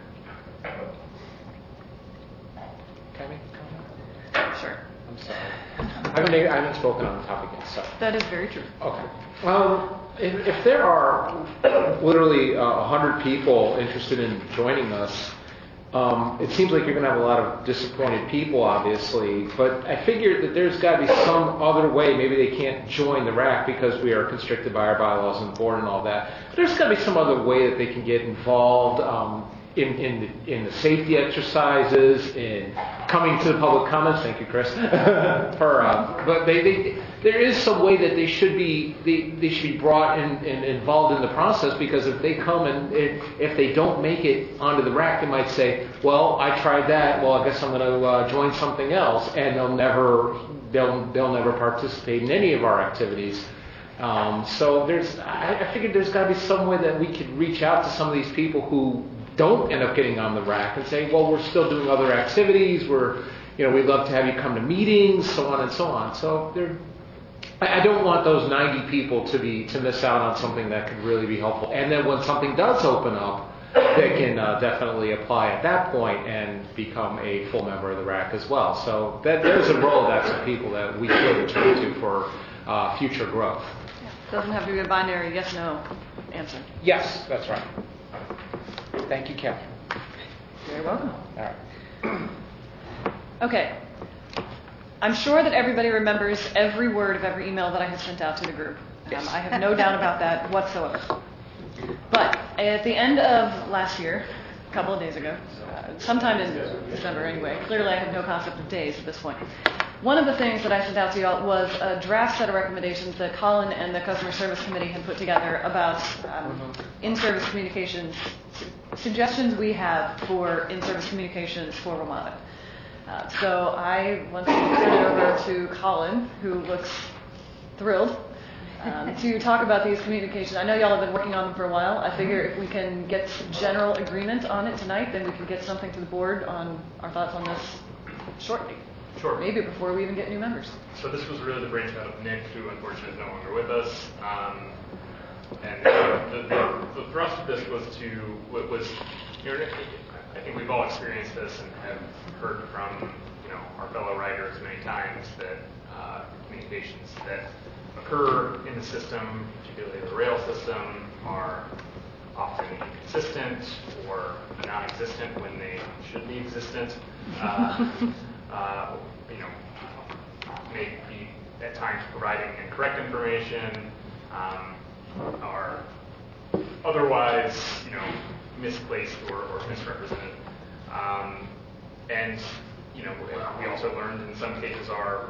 Can I? Sure. I'm sorry. I haven't, I haven't spoken on the topic yet, so. That is very true. Okay. Um, if, if there are literally uh, one hundred people interested in joining us, um, it seems like you're going to have a lot of disappointed people, obviously. But I figured that there's got to be some other way. Maybe they can't join the R A C because we are constricted by our bylaws and board and all that. But there's got to be some other way that they can get involved. Um, In, in, the, in the safety exercises, in coming to the public comments. Thank you, Chris. For, uh, but they, they, there is some way that they should be they, they should be brought in and involved in the process, because if they come and it, if they don't make it onto the R A C, they might say, "Well, I tried that. Well, I guess I'm going to uh, join something else," and they'll never they'll they'll never participate in any of our activities. Um, so there's I, I figured there's got to be some way that we could reach out to some of these people who don't end up getting on the R A C and say, well, we're still doing other activities. We're, you know, we'd love to have you come to meetings, so on and so on. So there, I I don't want those ninety people to be, to miss out on something that could really be helpful. And then when something does open up, they can uh, definitely apply at that point and become a full member of the R A C as well. So that, there's a Rolodex of people that we could turn to for uh, future growth. Doesn't have to be a binary yes/no answer. Yes, that's right. Thank you, Catherine. You're welcome. All right. Okay. I'm sure that everybody remembers every word of every email that I have sent out to the group. Um, I have no doubt about that whatsoever. But at the end of last year, a couple of days ago, uh, sometime in December anyway, clearly I have no concept of days at this point, one of the things that I sent out to y'all was a draft set of recommendations that Colin and the Customer Service Committee had put together about um, in-service communications, su- suggestions we have for in-service communications for Romana. Uh, so I want to turn it over to Colin, who looks thrilled, um, to talk about these communications. I know y'all have been working on them for a while. I figure if we can get general agreement on it tonight, then we can get something to the board on our thoughts on this shortly. Sure. Maybe before we even get new members. So this was really the brainchild of Nick, who unfortunately is no longer with us. Um, and uh, the, the, the thrust of this was to, was, you know, I think we've all experienced this and have heard from, you know, our fellow writers many times that uh, communications that occur in the system, particularly the rail system, are often inconsistent or non-existent when they should be existent. Uh, uh, you know, may be at times providing incorrect information, um, are otherwise, you know, misplaced or, or misrepresented. Um, and, you know, we also learned in some cases are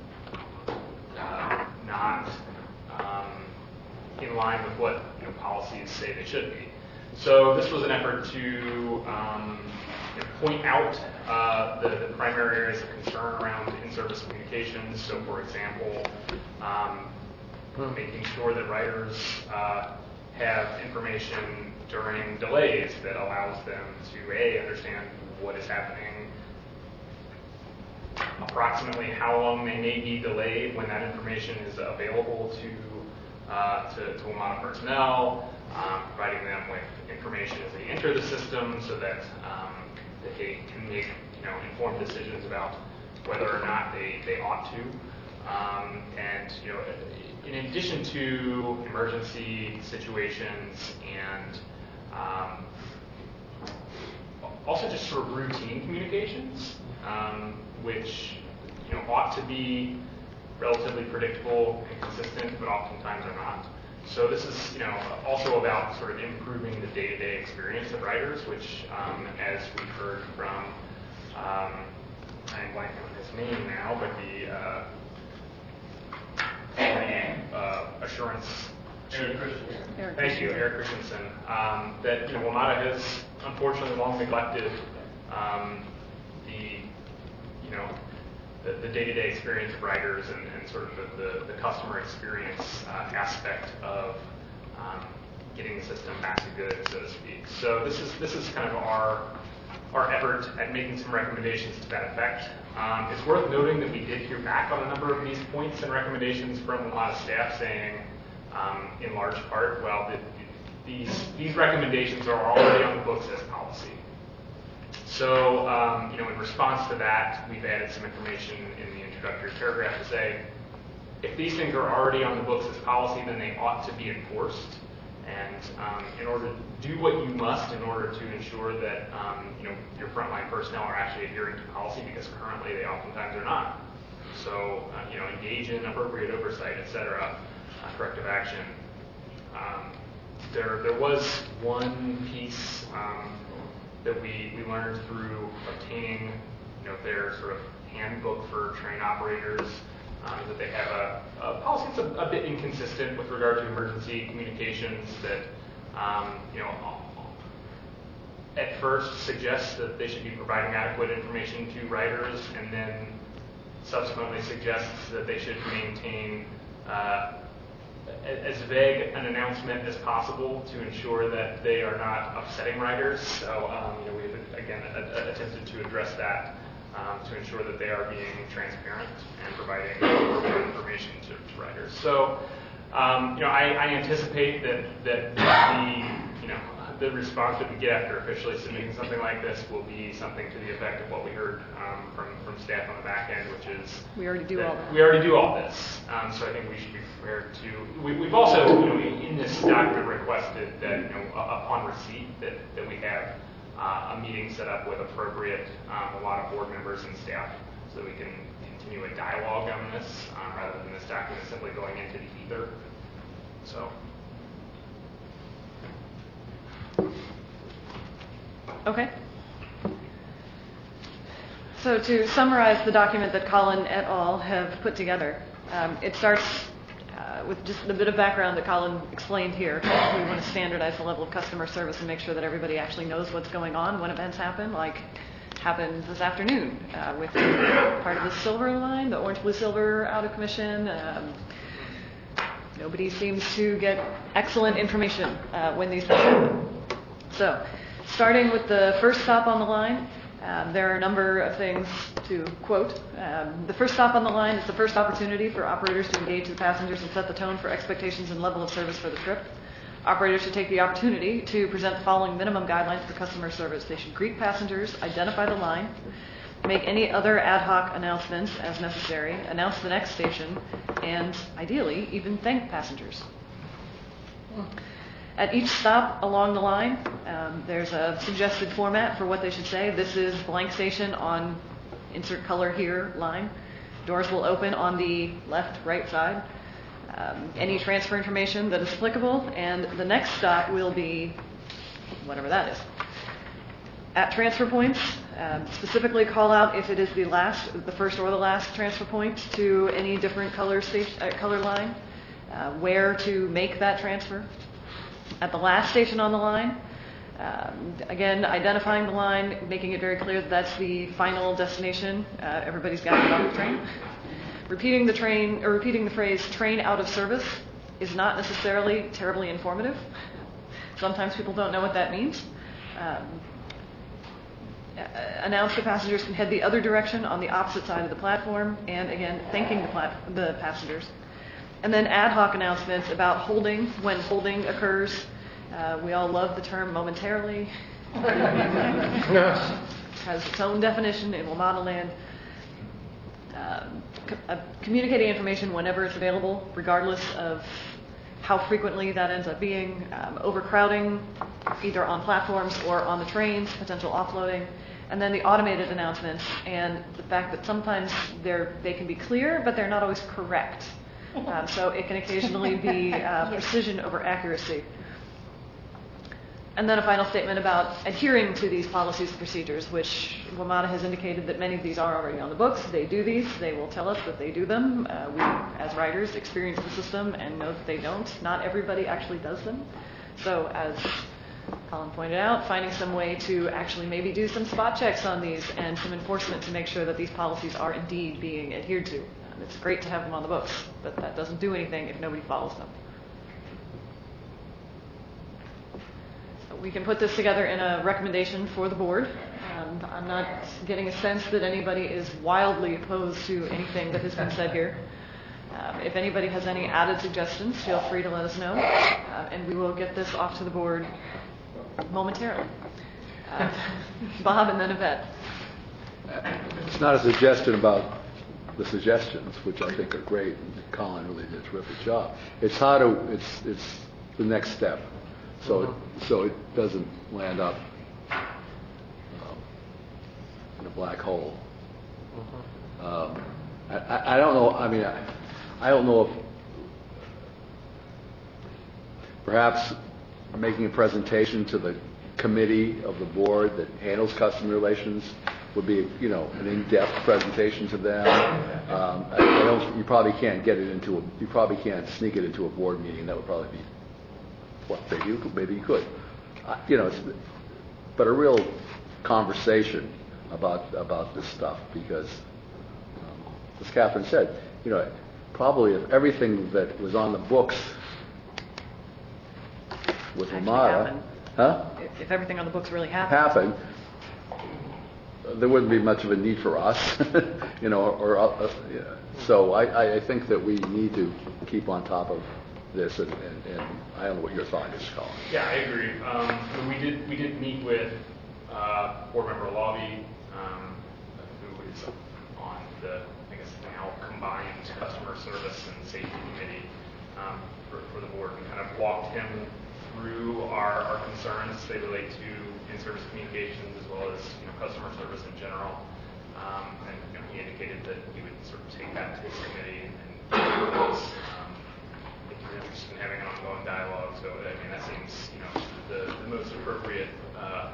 uh, not um, in line with what, you know, policies say they should be. So this was an effort to um, you know, point out uh, the, the primary areas of concern around in-service communications. So, for example, um, making sure that writers uh, have information during delays that allows them to, A, understand what is happening, approximately how long they may be delayed when that information is available to, uh, to, to WMATA personnel, um, providing them with information as they enter the system so that um, they can make, you know, informed decisions about whether or not they, they ought to. Um, and, you know, in addition to emergency situations and um, also just sort of routine communications, um, which, you know, ought to be relatively predictable and consistent, but oftentimes are not. So this is, you know, also about sort of improving the day-to-day experience of writers, which, um, as we've heard from, um, I'm blanking on his name now, but the uh, uh, assurance Eric Christensen. Eric Thank you, Eric Christensen. Um, that, you know, WMATA has unfortunately long neglected um, the, you know, the, the day-to-day experience of writers and, and sort of the, the, the customer experience uh, aspect of um, getting the system back to good, so to speak. So this is this is kind of our our effort at making some recommendations to that effect. Um, it's worth noting that we did hear back on a number of these points and recommendations from a lot of staff saying, um, in large part, well, the, these these recommendations are already on the books as policy. So, um, you know, in response to that, we've added some information in the introductory paragraph to say, if these things are already on the books as policy, then they ought to be enforced. And um, in order to do what you must in order to ensure that, um, you know, your frontline personnel are actually adhering to policy, because currently they oftentimes are not. So, uh, you know, engage in appropriate oversight, et cetera, uh, corrective action. Um, there, there was one piece um, that we, we learned through obtaining, you know, their sort of handbook for train operators, um, that they have a, a policy that's a, a bit inconsistent with regard to emergency communications that, um, you know, at first suggests that they should be providing adequate information to writers, and then subsequently suggests that they should maintain uh, as vague an announcement as possible to ensure that they are not upsetting writers. So, um, you know, we've again a, a attempted to address that um, to ensure that they are being transparent and providing appropriate information information to, to writers. So, um, you know, I, I anticipate that that the you know the response that we get after officially submitting something like this will be something to the effect of what we heard um, from from staff on the back end, which is We already do that all that. We already do all this. Um, so I think we should be prepared to. We, we've also, you know, in this document requested that you know upon receipt that that we have uh, a meeting set up with appropriate um, a lot of board members and staff, so that we can continue a dialogue on this um, rather than this document simply going into the ether. So. Okay. So to summarize the document that Colin et al. Have put together, um, it starts uh, with just a bit of background that Colin explained here. We want to standardize the level of customer service and make sure that everybody actually knows what's going on when events happen, like happened this afternoon uh, with part of the Silver Line, the Orange Blue Silver out of commission. Um, nobody seems to get excellent information uh, when these things happen. So, starting with the first stop on the line, um, there are a number of things to quote. Um, the first stop on the line is the first opportunity for operators to engage with passengers and set the tone for expectations and level of service for the trip. Operators should take the opportunity to present the following minimum guidelines for customer service. They should greet passengers, identify the line, make any other ad hoc announcements as necessary, announce the next station, and ideally, even thank passengers. At each stop along the line, um, there's a suggested format for what they should say. This is blank station on insert color here line. Doors will open on the left, right side. Um, any transfer information that is applicable, and the next stop will be whatever that is. At transfer points, um, specifically call out if it is the last, the first or the last transfer point to any different color station, uh, color line, uh, where to make that transfer. At the last station on the line, um, again, identifying the line, making it very clear that that's the final destination. Uh, everybody's got to get on the train. Repeating the train, or repeating the phrase "train out of service" is not necessarily terribly informative. Sometimes people don't know what that means. Um, uh, announce the passengers can head the other direction on the opposite side of the platform, and again, thanking the, plat- the passengers. And then ad hoc announcements about holding, when holding occurs. Uh, we all love the term momentarily. It has its own definition in WMATA land. Um, co- uh, communicating information whenever it's available, regardless of how frequently that ends up being. Um, overcrowding, either on platforms or on the trains, potential offloading. And then the automated announcements and the fact that sometimes they're, they can be clear, but they're not always correct. Um, so it can occasionally be uh, precision over accuracy. And then a final statement about adhering to these policies and procedures, which WMATA has indicated that many of these are already on the books. They do these. They will tell us that they do them. Uh, we, as writers, experience the system and know that they don't. Not everybody actually does them. So as Colin pointed out, finding some way to actually maybe do some spot checks on these and some enforcement to make sure that these policies are indeed being adhered to. It's great to have them on the books, but that doesn't do anything if nobody follows them. So we can put this together in a recommendation for the board. Um, I'm not getting a sense that anybody is wildly opposed to anything that has been said here. Um, if anybody has any added suggestions, feel free to let us know, uh, and we will get this off to the board momentarily. Uh, Bob and then Yvette. It's not a suggestion about the suggestions, which I think are great, and Colin really did a terrific job. It's how to, it's it's the next step, so it, so it doesn't land up um, in a black hole. Um, I, I, I don't know. I mean, I, I don't know if perhaps making a presentation to the committee of the board that handles customer relations would be, you know, an in-depth presentation to them. Um, I, I don't, you probably can't get it into a, you probably can't sneak it into a board meeting. That would probably be, well, maybe you could, maybe you could. Uh, you know, it's, but a real conversation about about this stuff, because, um, as Catherine said, you know, probably if everything that was on the books with WMATA, huh? If, if everything on the books really happened. happened, there wouldn't be much of a need for us. you know, or, uh, yeah. So I, I- I think that we need to keep on top of this, and, and and I don't know what your thought is, Colin. Yeah, I agree. Um, so we did we did meet with uh, board member Lobby, um, who is on the I guess now combined customer service and safety committee um, for, for the board, and kind of walked him through our, our concerns. They relate to in-service communications as well as you know customer service in general. Um, and you know, he indicated that he would sort of take that to his committee and, and um, if you're interested in having an ongoing dialogue. So I mean that seems you know the, the most appropriate uh,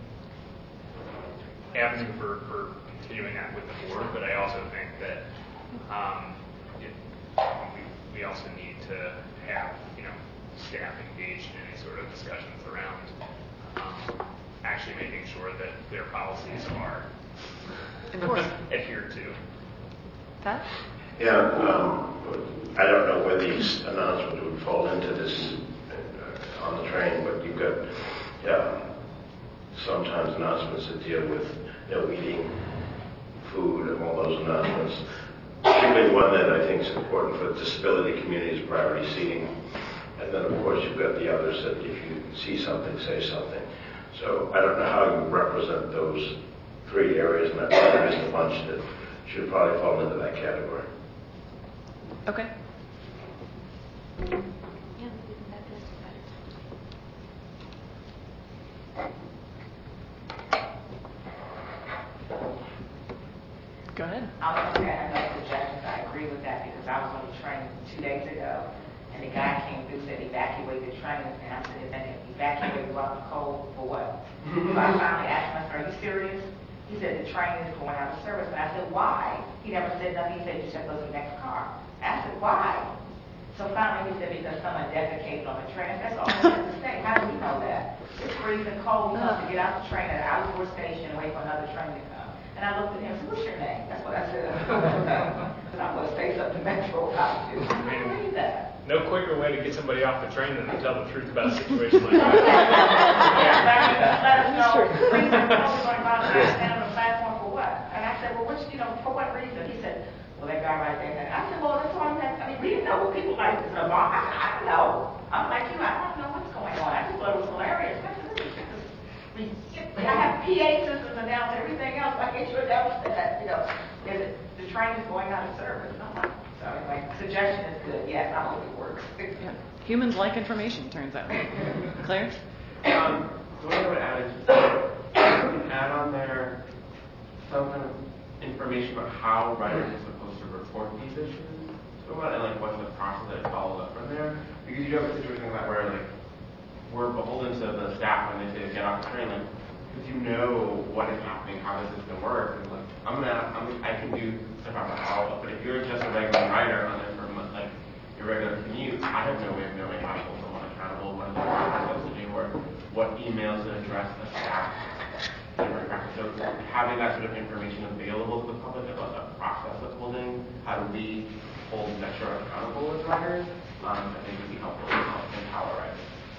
avenue for, for continuing that with the board. But I also think that um, it, we we also need to have you know staff engaged in any sort of discussions around um, actually making sure that their policies are adhered to. Todd? Yeah, um, I don't know where these announcements would fall into this uh, on the train, but you've got yeah, sometimes announcements that deal with no eating food and all those announcements. Particularly one that I think is important for the disability community is priority seating. And then, of course, you've got the others that if you see something, say something. So I don't know how you represent those three areas, and I think there's a bunch that should probably fall into that category. Okay. Go ahead. I'm going to say I have no suggestions. I agree with that because I was on the train two days ago, and the guy came through said evacuate the train, and I said, evacuate throughout the cold for what? So I finally asked him, are you serious? He said the train is going out of service. And I said, why? He never said nothing. He said, you should go to the next car. I said, why? So finally he said, because someone defecated on the train. That's all I had to say. How do we know that? It's freezing cold. You have to get out the train at an outdoor station and wait for another train to come. And I looked at him and said, what's your name? That's what I said. And I'm going to say something to Metro about you. I can't believe that. No quicker way to get somebody off the train than to tell the truth about a situation like that. Let us know. Freezing cold, we're going to go out and stand on the platform for what? And I said, well, which, you know, for what reason? He said, well, that guy right there. I said, well, that's all I'm saying. I mean, we didn't know what people like this in a bar. I said, I don't know. I'm like you, I don't know what's going on. I just thought it was hilarious. I said, this is ridiculous. I have P A systems and now everything else. I get you announced that, you know, the train is going out of service. I'm like, so anyway, suggestion is good. Yes, I hope it works. Yeah. Humans like information, turns out. Claire? Um, so what I would add is you can add on there some kind of information about how writers are supposed to report these issues. So what and like what's the process that follows up from there? Because you do have a situation like that where like we're beholden to the staff when they say get off the train, like because you know what is happening, how this is going to work. And like I'm gonna, I'm, I can do stuff about follow up, but if you're just a regular writer on there from like your regular commute, I have no way of knowing how to hold someone accountable, what is the process to do, or what emails to address the staff. So having that sort of information available to the public about the process of holding, how do we hold Metro accountable as writers, um, I think would be helpful to help empower writers.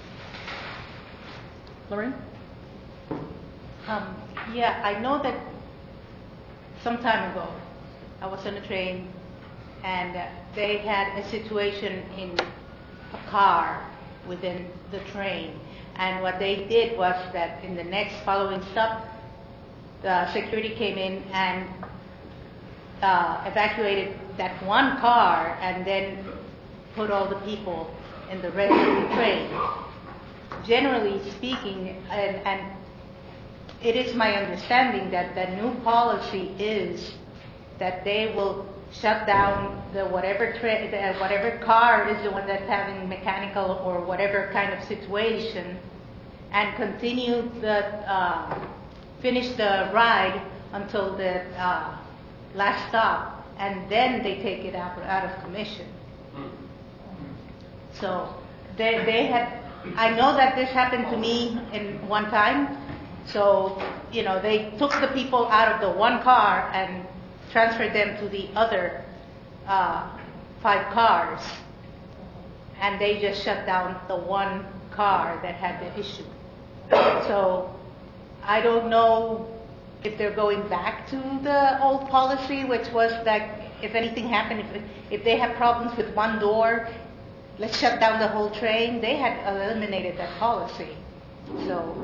Lorraine? Um, yeah, I know that some time ago, I was on a train and uh, they had a situation in a car within the train. And what they did was that in the next following stop, the security came in and uh, evacuated that one car and then put all the people in the rest of the train. Generally speaking, and, and it is my understanding that the new policy is that they will shut down the whatever tra- the whatever car is the one that's having mechanical or whatever kind of situation, and continue the uh, finish the ride until the uh, last stop, and then they take it out out of commission. So they they had. I know that this happened to me in one time. So, you know, they took the people out of the one car and transferred them to the other uh, five cars. And they just shut down the one car that had the issue. So I don't know if they're going back to the old policy, which was that if anything happened, if, if they have problems with one door, let's shut down the whole train. They had eliminated that policy. So,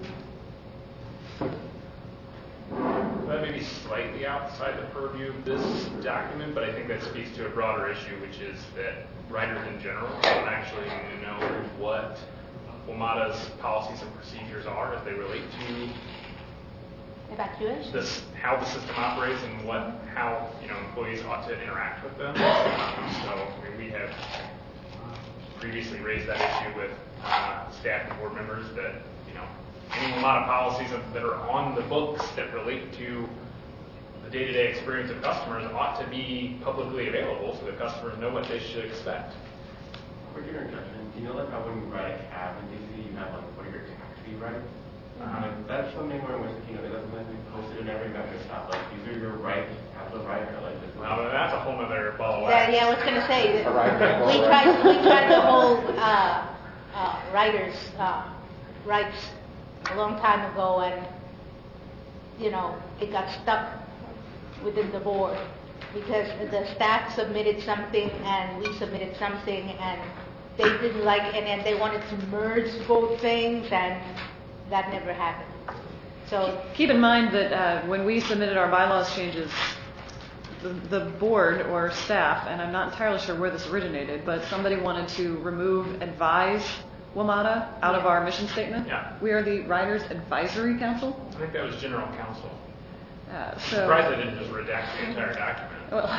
That may be slightly outside the purview of this document, but I think that speaks to a broader issue, which is that riders in general don't actually know what WMATA's policies and procedures are as they relate to evacuation. this, how the system operates and what, how, you know, employees ought to interact with them. Um, so, I mean, we have previously raised that issue with uh, staff and board members that, you know, any WMATA policies that are on the books that relate to the day-to-day experience of customers ought to be publicly available so that customers know what they should expect. Quick interjection. Do you know like how when you ride a cab in D C, you have like what are your tax fee, right? Um, like, that's something where in which, you know, it doesn't like be posted in every member stop. Like these are your rights as a rider. Like this. Well, that's a whole other ball of Yeah, wax. yeah, I was going to say, that All right. we tried, we tried to hold uh, uh, riders' uh, rights a long time ago, and, you know, it got stuck within the board because the staff submitted something and we submitted something, and they didn't like it, and they wanted to merge both things, and that never happened. So Keep in mind that uh, when we submitted our bylaws changes, the, the board or staff, and I'm not entirely sure where this originated, but somebody wanted to remove advise WMATA out of our mission statement. Yeah. We are the Riders Advisory Council. I think that was general counsel. Uh, I'm so, surprised they didn't just redact the entire document. well,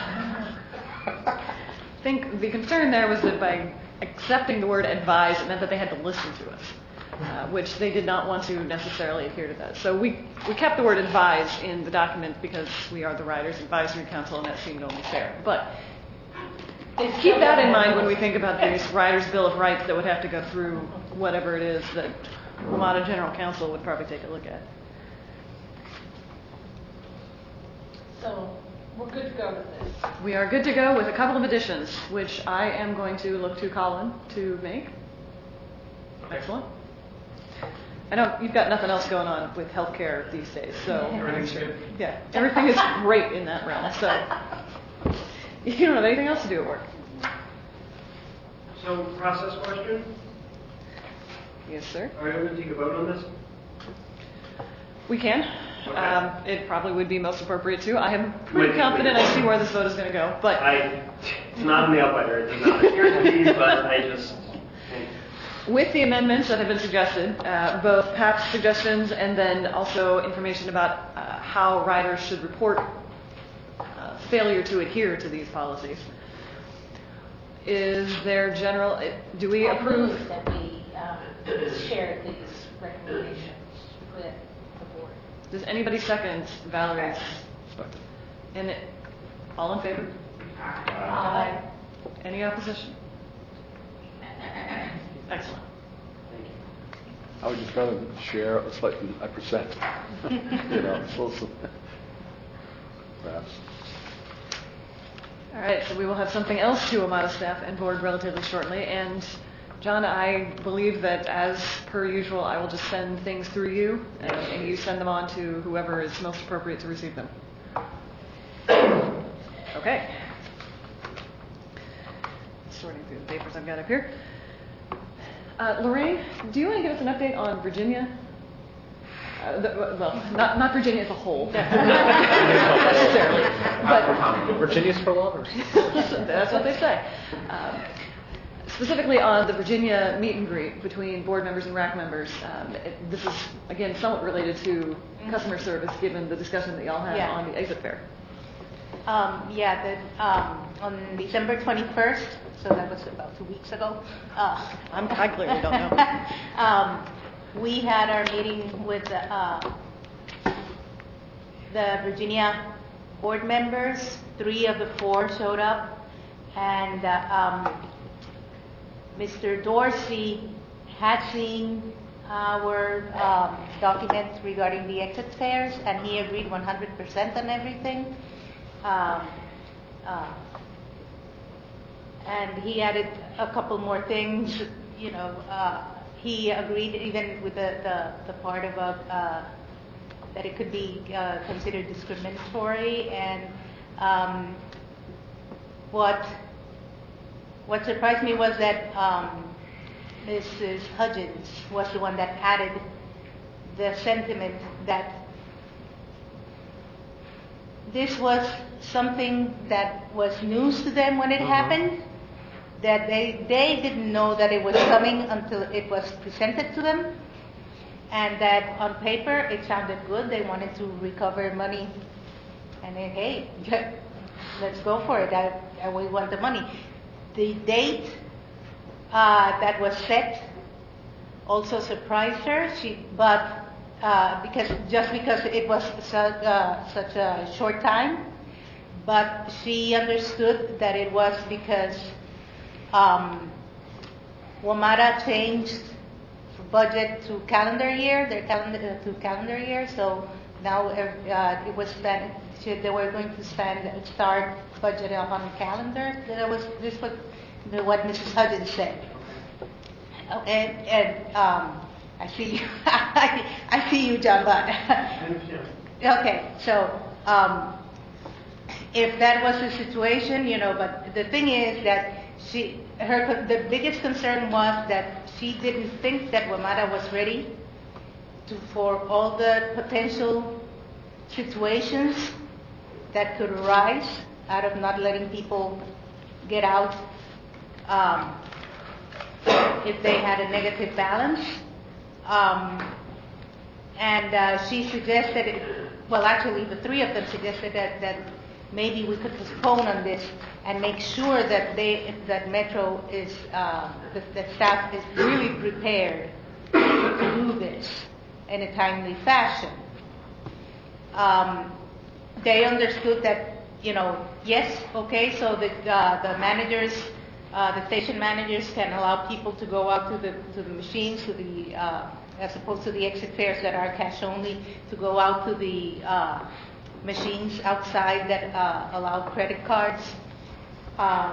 I think the concern there was that by accepting the word advise, it meant that they had to listen to us. Uh, which they did not want to necessarily adhere to that. So we, we kept the word advise in the document because we are the Riders Advisory Council and that seemed only fair. But keep that in mind when we think about this Riders Bill of Rights that would have to go through whatever it is that WMATA General Counsel would probably take a look at. So we're good to go with this. We are good to go with a couple of additions, which I am going to look to Colin to make. Excellent. I know you've got nothing else going on with healthcare these days, so Everything's good. yeah, everything is great in that realm. So you don't have anything else to do at work. So, process question? Yes, sir. Are you able to take a vote on this? We can. Okay. Um, it probably would be most appropriate to. I am pretty Wait, confident wait. I see where this vote is going to go, but I, it's not a nail biter, it's not a guarantee, but I just, with the amendments that have been suggested, uh, both Pat's suggestions and then also information about uh, how riders should report uh, failure to adhere to these policies. Is there general, do we I approve? move that we um, share these recommendations with the board. Does anybody second Valerie's? And it, all in favor? Aye. Any opposition? Excellent. I would just rather share a slightly, a percent, you know, so, so, perhaps. All right, so we will have something else to WMATA staff and board relatively shortly. And John, I believe that as per usual, I will just send things through you, and, and you send them on to whoever is most appropriate to receive them. Okay. Sorting through the papers I've got up here. Uh, Lorraine, do you want to give us an update on Virginia? Uh, the, well, not, not Virginia as a whole, necessarily, but Virginia's for lovers. that's what they say. Um, specifically on the Virginia meet and greet between board members and R A C members, um, it, this is, again, somewhat related to customer service, given the discussion that y'all had Yeah. on the exit fare. Um, yeah, the, um, on December twenty-first, so that was about two weeks ago. Uh, I'm, I clearly don't know. um, we had our meeting with the, uh, the Virginia board members. Three of the four showed up, and uh, um, Mister Dorsey had seen our um, documents regarding the exit fares, and he agreed one hundred percent on everything. Um, uh, and he added a couple more things, you know, uh, he agreed even with the, the, the part about uh, that it could be uh, considered discriminatory. And um, what what surprised me was that um, Missus Hudgens was the one that added the sentiment that this was something that was news to them when it Mm-hmm. happened, that they, they didn't know that it was coming until it was presented to them, and that on paper it sounded good. They wanted to recover money, and then, hey, let's go for it. I, I, we want the money. The date uh, that was set also surprised her. She, but uh, because just because it was su- uh, such a short time, but she understood that it was because um, WMATA changed budget to calendar year, their calendar uh, to calendar year. So now uh, it was spent. They were going to spend start budget on calendar. That was this was what Missus Hudgens said. Oh, and and um, I see you. I see you, John Butt. Okay, so um, if that was the situation, you know, but the thing is that she, her, the biggest concern was that she didn't think that WMATA was ready to, for all the potential situations that could arise out of not letting people get out um, if they had a negative balance. Um, and uh, she suggested, it, well, actually, the three of them suggested that, that maybe we could postpone on this and make sure that they, that Metro is, uh, the, the staff is really prepared to do this in a timely fashion. Um, they understood that, you know, yes, okay, so the, uh, the managers, uh, the station managers can allow people to go out to the, to the machines, to the, uh, as opposed to the exit fares that are cash only, to go out to the uh, machines outside that uh, allow credit cards. Uh,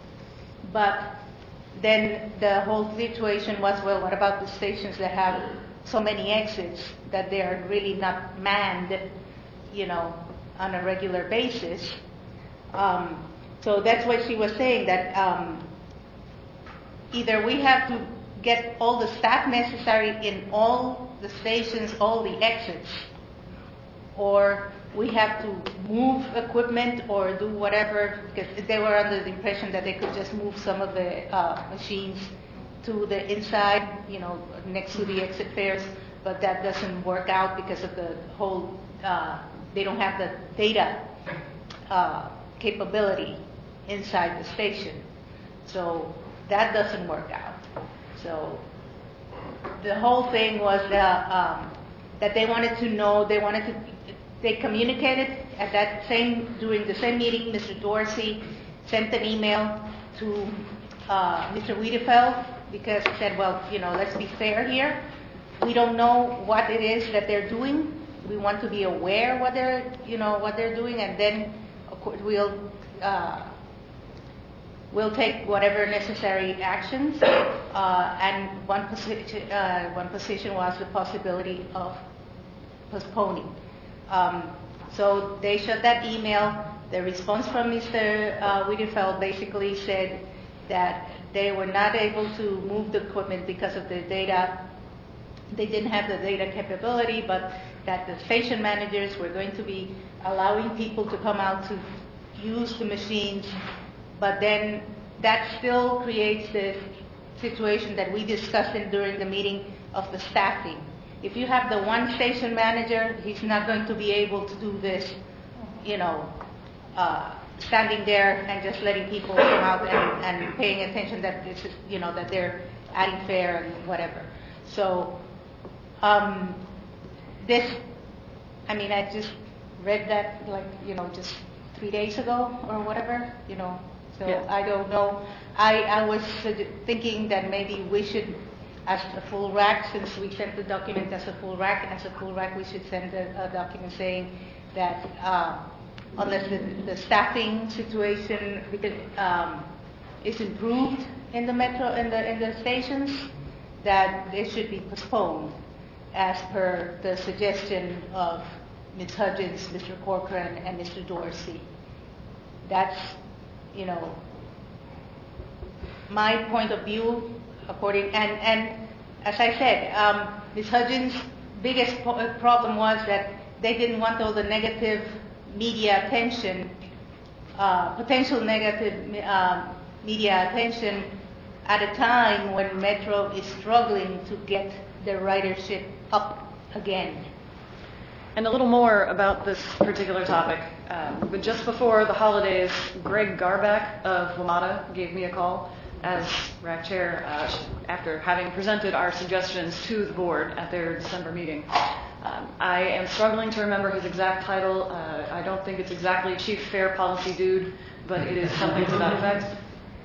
but then the whole situation was, well, what about the stations that have so many exits that they are really not manned, you know, on a regular basis? Um, so that's what she was saying, that um, either we have to get all the staff necessary in all the stations, all the exits, or we have to move equipment or do whatever, because they were under the impression that they could just move some of the uh, machines to the inside, you know, next to the exit fares, but that doesn't work out because of the whole, uh, they don't have the data uh, capability inside the station. So that doesn't work out. So the whole thing was uh, um, that they wanted to know, they wanted to, they communicated at that same, during the same meeting, Mister Dorsey sent an email to uh, Mister Wiedefeld, because he said, well, you know, let's be fair here. We don't know what it is that they're doing. We want to be aware what they're, you know, what they're doing, and then of course we'll uh, we'll take whatever necessary actions. Uh, and one position, uh, one position was the possibility of postponing. Um, so they shut that email. The response from Mister Uh, Wiedefeld basically said that they were not able to move the equipment because of the data. They didn't have the data capability, but that the station managers were going to be allowing people to come out to use the machines. But then that still creates the situation that we discussed in, during the meeting of the staffing. If you have the one station manager, he's not going to be able to do this, you know, uh, standing there and just letting people come out and, and paying attention that this is, you know, that they're adding fare and whatever. So um, this, I mean, I just read that like, you know, just three days ago or whatever, you know. So Yeah. I don't know. I, I was thinking that maybe we should, as a full rack, since we sent the document as a full rack, as a full rack, we should send a, a document saying that uh, unless the, the staffing situation because, um, is improved in the metro in the in the stations, that it should be postponed. as per the suggestion of Miz Hudgens, Mister Corcoran, and Mister Dorsey. That's, you know, my point of view, according, and, and as I said, um, Miz Hudgens' biggest po- problem was that they didn't want all the negative media attention, uh, potential negative uh, media attention at a time when Metro is struggling to get their ridership up again. And a little more about this particular topic. Um, but just before the holidays, Greg Garback of WMATA gave me a call as R A C chair uh, after having presented our suggestions to the board at their December meeting. Um, I am struggling to remember his exact title. Uh, I don't think it's exactly Chief Fair Policy Dude, but it is something to that effect.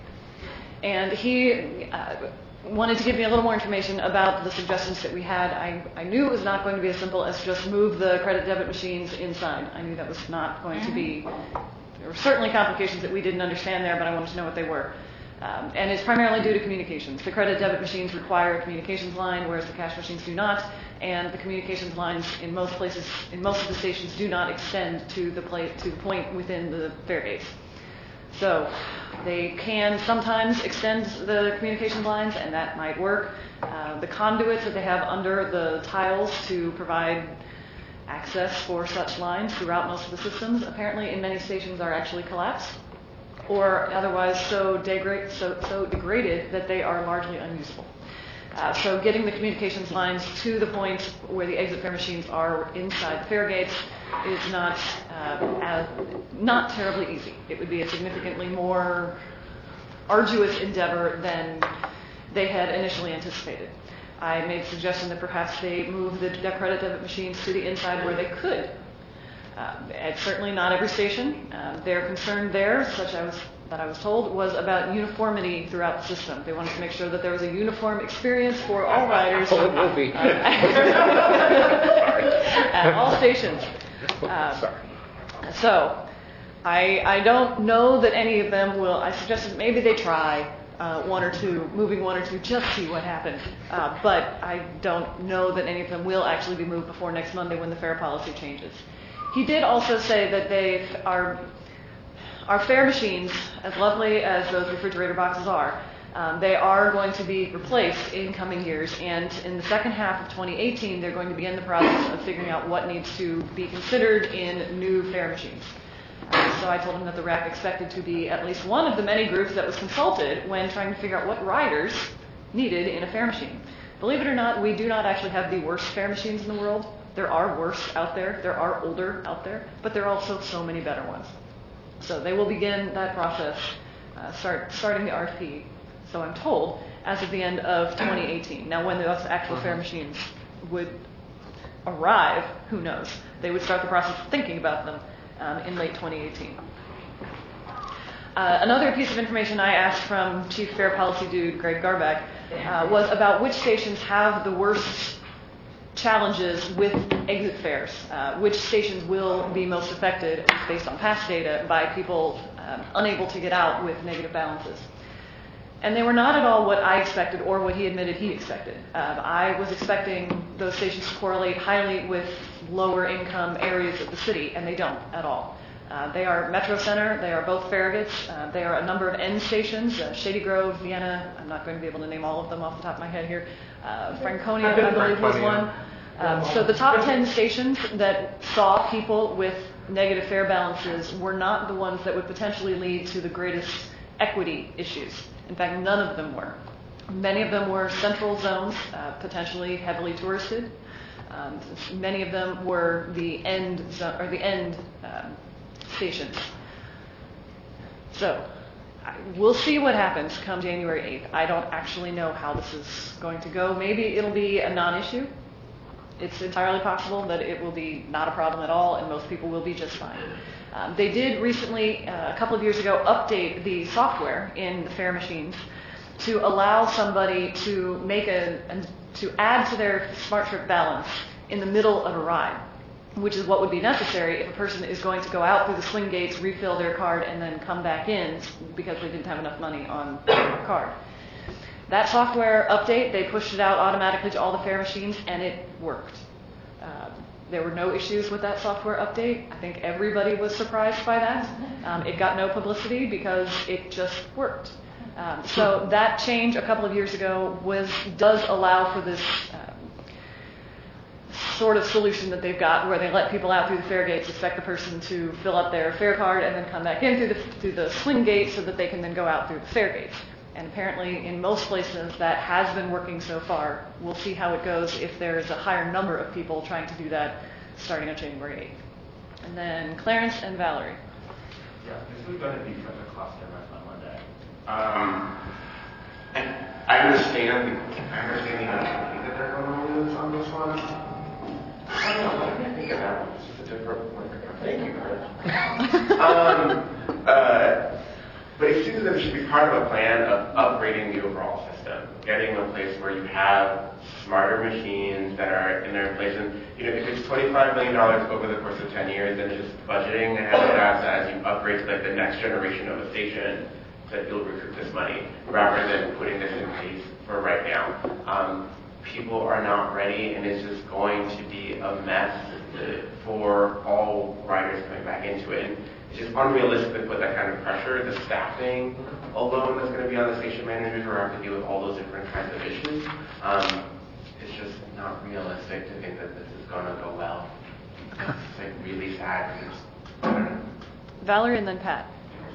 And he uh, wanted to give me a little more information about the suggestions that we had. I, I knew it was not going to be as simple as just move the credit debit machines inside. I knew that was not going to be, there were certainly complications that we didn't understand there, but I wanted to know what they were. Um, and it's primarily due to communications. The credit debit machines require a communications line, whereas the cash machines do not, and the communications lines in most places, in most of the stations, do not extend to the, pla- to the point within the fare gates. So they can sometimes extend the communication lines, and that might work. Uh, the conduits that they have under the tiles to provide access for such lines throughout most of the systems, apparently in many stations are actually collapsed or otherwise so, degrade, so, so degraded that they are largely unusable. Uh, so getting the communications lines to the point where the exit fare machines are inside the fare gates is not uh, as, not terribly easy. It would be a significantly more arduous endeavor than they had initially anticipated. I made a suggestion that perhaps they move the credit debit machines to the inside where they could. Uh, at certainly not every station. Uh, their concern there, such I was, that I was told, was about uniformity throughout the system. They wanted to make sure that there was a uniform experience for all riders. Oh, it will be. Uh, at all stations. Uh, Sorry. So, I, I don't know that any of them will. I suggested maybe they try uh, one or two, moving one or two, just see what happens. Uh, but I don't know that any of them will actually be moved before next Monday when the fare policy changes. He did also say that they are, our fare machines, as lovely as those refrigerator boxes are, um, they are going to be replaced in coming years, and in the second half of twenty eighteen, they're going to begin the process of figuring out what needs to be considered in new fare machines. Uh, so I told him that the R A C expected to be at least one of the many groups that was consulted when trying to figure out what riders needed in a fare machine. Believe it or not, we do not actually have the worst fare machines in the world. There are worse out there, there are older out there, but there are also so many better ones. So they will begin that process, uh, start starting the R F P, so I'm told, as of the end of twenty eighteen. Now when those actual fare machines would arrive, who knows? They would start the process of thinking about them um, in late twenty eighteen. Uh, another piece of information I asked from Chief Fare Policy Dude Greg Garback uh, was about which stations have the worst challenges with exit fares. Uh, which stations will be most affected, based on past data, by people um, unable to get out with negative balances. And they were not at all what I expected or what he admitted he expected. Uh, I was expecting those stations to correlate highly with lower income areas of the city, and they don't at all. Uh, they are Metro Center, they are both Farragut's, uh, they are a number of end stations, uh, Shady Grove, Vienna, I'm not going to be able to name all of them off the top of my head here, uh, Franconia, I believe was one. Um, so the top ten stations that saw people with negative fare balances were not the ones that would potentially lead to the greatest equity issues. In fact, none of them were. Many of them were central zones, uh, potentially heavily touristed. Um, many of them were the end zone, or the end um, stations. So I- we'll see what happens come January eighth. I don't actually know how this is going to go. Maybe it'll be a non-issue. It's entirely possible that it will be not a problem at all and most people will be just fine. Um, they did recently, uh, a couple of years ago, update the software in the fare machines to allow somebody to make a, a to add to their Smart Trip balance in the middle of a ride, which is what would be necessary if a person is going to go out through the swing gates, refill their card, and then come back in because they didn't have enough money on their card. That software update, they pushed it out automatically to all the fare machines, and it worked. Um, There were no issues with that software update. I think everybody was surprised by that. Um, it got no publicity because it just worked. Um, so that change a couple of years ago was does allow for this um, sort of solution that they've got where they let people out through the fare gates, expect the person to fill up their fare card, and then come back in through the, through the swing gate so that they can then go out through the fare gates. And apparently in most places that has been working so far. We'll see how it goes if there is a higher number of people trying to do that starting on January eighth. And then Clarence and Valerie. Yeah, this is going to be such a cluster mess on Monday. Um, and I understand, I understand the uncertainty that they're going to lose on this one. I don't know, what do you think of that one? This is a different one. Thank you, Chris. um, uh, But it seems that there should be part of a plan of upgrading the overall system, getting a place where you have smarter machines that are in their place. And you know, if it's twenty-five million dollars over the course of ten years, then just budgeting ahead of that as you upgrade to like the next generation of a station, that you'll recoup this money, rather than putting this in place for right now. Um, people are not ready, and it's just going to be a mess for all riders coming back into it. And it's just unrealistic to put that kind of pressure. The staffing alone that's going to be on the station managers who have to deal with all those different kinds of issues. Um, it's just not realistic to think that this is going to go well. It's like really sad because I don't know. Valerie and then Pat.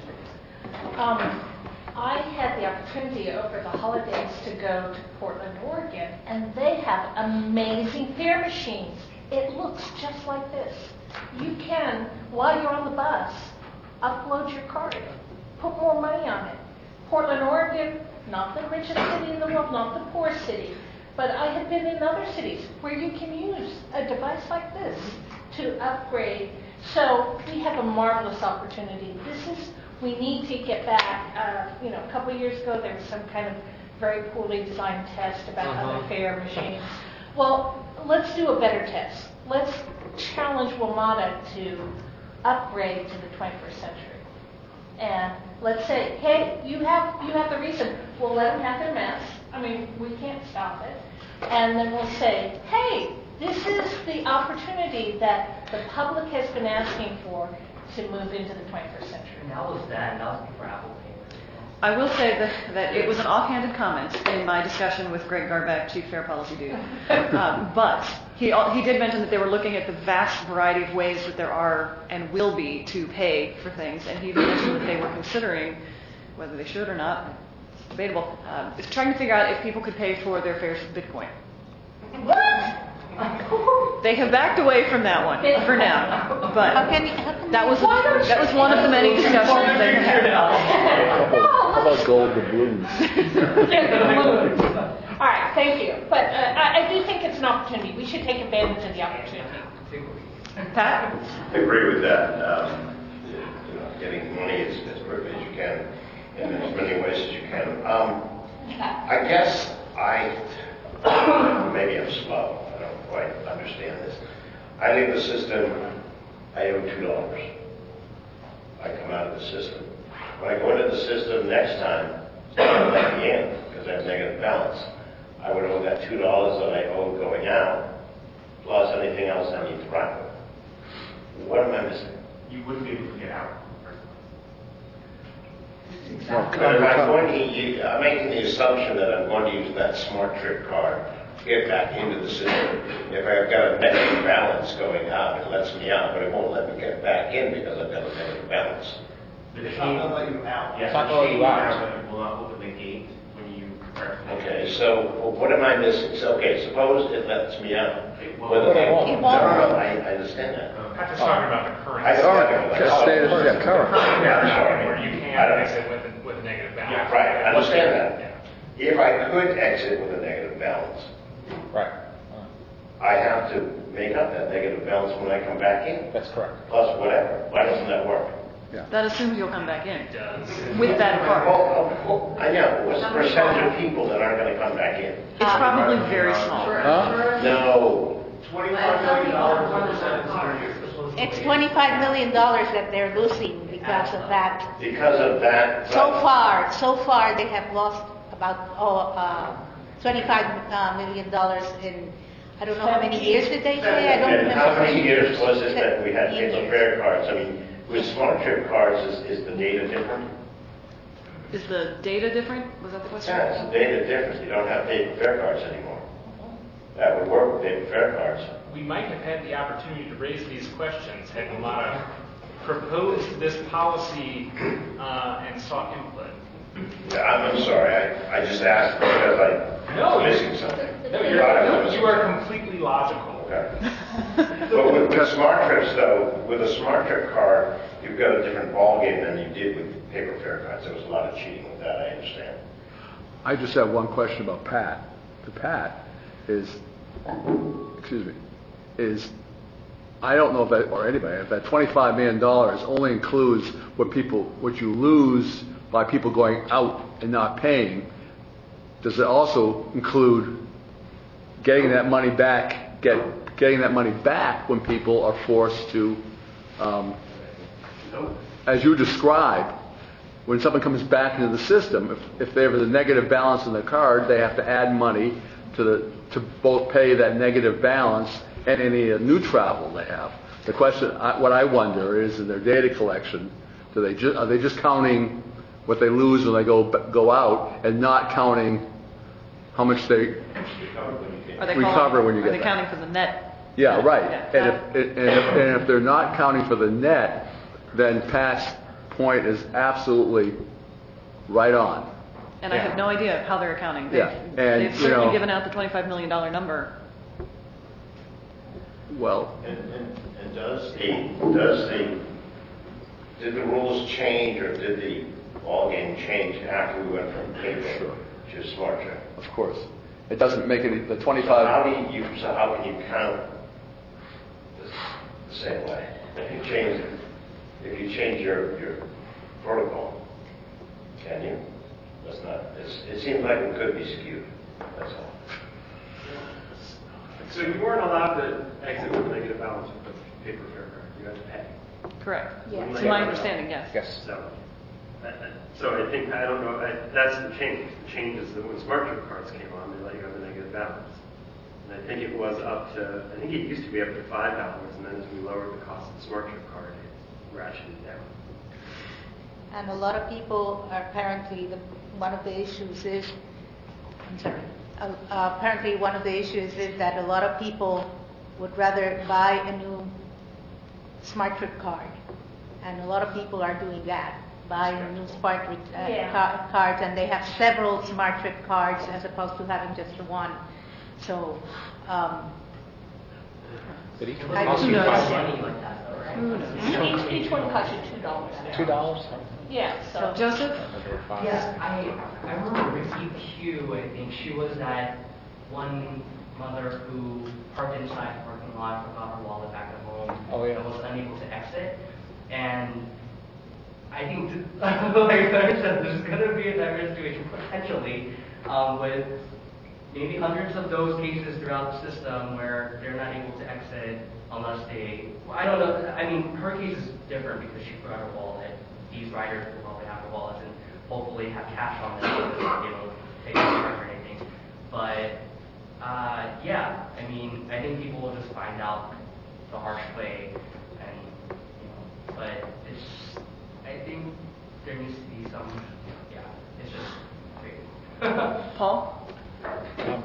Um, I had the opportunity over the holidays to go to Portland, Oregon, and they have amazing fare machines. It looks just like this. You can, while you're on the bus, upload your card, put more money on it. Portland, Oregon, not the richest city in the world, not the poorest city, but I have been in other cities where you can use a device like this to upgrade. So we have a marvelous opportunity. This is, we need to get back. Uh, you know, a couple of years ago there was some kind of very poorly designed test about uh-huh. other fare machines. Well, let's do a better test. Let's challenge WMATA to upgrade to the twenty-first century. And let's say, hey, you have you have the reason. We'll let them have their mess. I mean, we can't stop it. And then we'll say, hey, this is the opportunity that the public has been asking for to move into the twenty-first century. And that was that, and that was before Apple came. I will say that, that it was an offhanded comment in my discussion with Greg Garbeck, Chief Fare Policy Dude. Um, but he, he did mention that they were looking at the vast variety of ways that there are and will be to pay for things. And he mentioned that they were considering, whether they should or not, it's debatable, uh, is trying to figure out if people could pay for their fares with Bitcoin. What? They have backed away from that one for now, but How can you, how can that was that was one of the many discussions they had. How about gold doubloons? All right, thank you. But uh, I, I do think it's an opportunity. We should take advantage of the opportunity. Pat? I agree with that. Um, you know, getting money as, as quickly as you can in as many ways as you can. Um, I guess I, maybe I'm slow. I don't quite understand this. I leave the system, I owe two dollars. I come out of the system. When I go into the system next time, it's not going to let me in because I have negative balance. I would owe that two dollars that I owe going out, plus anything else I need to run with. What am I missing? You wouldn't be able to get out. Well, But if I'm going to, u- I'm making the assumption that I'm going to use that smart trip card to get back into the system. If I've got a negative balance going out, it lets me out, but it won't let me get back in because I've got a negative balance. The machine, it's not going to let you out. Yes, It's not the gonna let machine you out. now will not open the gate when you press the Okay, so what am I missing? So, okay, suppose it lets me out. It won't. Whether- It won't. It No, won't. no, no, I, I understand that. I'm just talking about the current. I Current, I- just stay as yeah, current. Yeah, I'm sorry. Where you I can don't- exit with a, with a negative balance. Yeah, right, I understand that. Yeah. If I could exit with a negative balance, Right. I have to make up that negative balance when I come back in, That's correct. plus whatever. Why doesn't that work? That assumes you'll come back in It does. with that card. Well, well, I know, what's the percentage of people that aren't going to come back in? It's probably very small. Huh? No. twenty-five million dollars over seventeen years. It's twenty-five million dollars that they're losing because of that. Because of that. So far, so far, they have lost about, oh, uh, twenty-five uh, million dollars in, I don't know how many years did they say? I don't And remember. how many years was it that we had Fifteen paper years. fare cards? I mean, with smart trip cards, is, is the data different? Is the data different? Was that the question? Yeah, it's the data different. You don't have paper fare cards anymore. That would work with paper fare cards. We might have had the opportunity to raise these questions had Wamata proposed this policy uh, and sought input. Yeah, I'm, I'm sorry, I, I just asked because I No, was you're- missing something. No, you're, Thought I no, was- you are completely logical. Okay. But with, with smart trips though, with a smart trip card, you've got a different ballgame than you did with paper fare cards. There was a lot of cheating with that, I understand. I just have one question about Pat. To Pat is, excuse me, is, I don't know if that, or anybody, if that twenty-five million dollars only includes what people, what you lose by people going out and not paying, does it also include getting that money back, get, getting that money back when people are forced to, um, as you described, when someone comes back into the system, if, if they have a negative balance on their card, they have to add money to the, to both pay that negative balance and any uh, new travel they have. The question, I, what I wonder is, in their data collection, do they ju- are they just counting what they lose when they go go out and not counting how much they Are they recover calling- when you Are get they back? counting for the net? Yeah, right. Yeah. And if, and, if, and if they're not counting for the net, then Pat's point is absolutely right on. And I have no idea how they're accounting. They've, Yeah, and, they've you certainly know- given out the twenty-five million dollars number. Well, And, and, and does the, does the, did the rules change or did the ballgame change after we went from paper to smart trip? of course, it doesn't make any, the So how twenty-five, do you, so how can you count this the same way? If you change, if you change your, your protocol, can you? That's not, it's, it seems like it could be skewed, that's all. So you weren't allowed to exit with a negative balance with the paper fare card. You had to pay. Correct. Yeah. To my understanding, yes. Yes. So, uh, uh, so I think, I don't know, I, that's the change. The change is that when smart trip cards came on, they let you have a negative balance. And I think it was up to, I think it used to be up to five dollars, and then as we lowered the cost of the smart trip card, it ratcheted down. And a lot of people are apparently, the, one of the issues is, I'm sorry, uh, uh, apparently one of the issues is that a lot of people would rather buy a new Smart Trip card. And a lot of people are doing that, buying new Smart Trip uh, Yeah. ca- cards, and they have several Smart Trip cards as opposed to having just the one. So, um, Did each I one cost do you know. five Money like that, though, right? Each, each one costs you two dollars. Two dollars? Yeah, so. Joseph? Yes, I, I remember Ricky Q, I think she was that one mother who parked inside the parking lot, forgot her wallet back at home. Oh, yeah. And was unable to exit. And I think, th- like I said, there's going to be a dire situation potentially um, with maybe hundreds of those cases throughout the system where they're not able to exit unless they, well, I don't know, I mean, her case is different because she forgot her wallet. These riders will probably have their wallets and hopefully have cash on them so that they don't take a charge or anything. But, uh, yeah, I mean, I think people will just find out the harsh way and, you know, but it's, I think there needs to be some, yeah, it's just crazy. Paul? Um,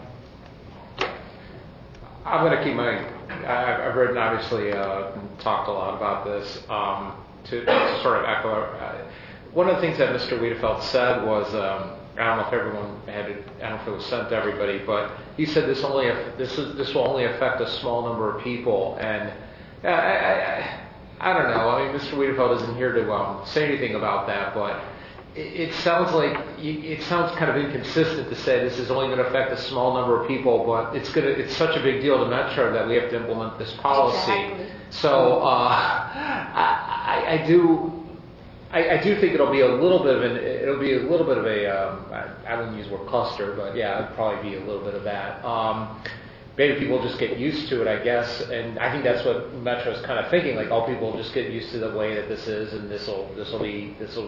I'm going to keep my, I- I've written, obviously, uh, talked a lot about this, um, to, to sort of echo. Uh, one of the things that Mister Wiedefeld said was, um, I don't know if everyone had it, I don't know if it was sent to everybody, but he said this only, this is, this will only affect a small number of people, and I, I, I, I don't know, I mean, Mister Wiedefeld isn't here to um, say anything about that, but it, it sounds like, it sounds kind of inconsistent to say this is only going to affect a small number of people, but it's going to, it's such a big deal to Metro that we have to implement this policy. Exactly. So, uh, I, I, I do, I, I do think it'll be a little bit of an, it'll be a little bit of a, um, I, I wouldn't use the word cluster, but yeah, it'd probably be a little bit of that. Um, maybe people just get used to it, I guess, and I think that's what Metro's kind of thinking, like, oh, people will just get used to the way that this is, and this will, this will be, this will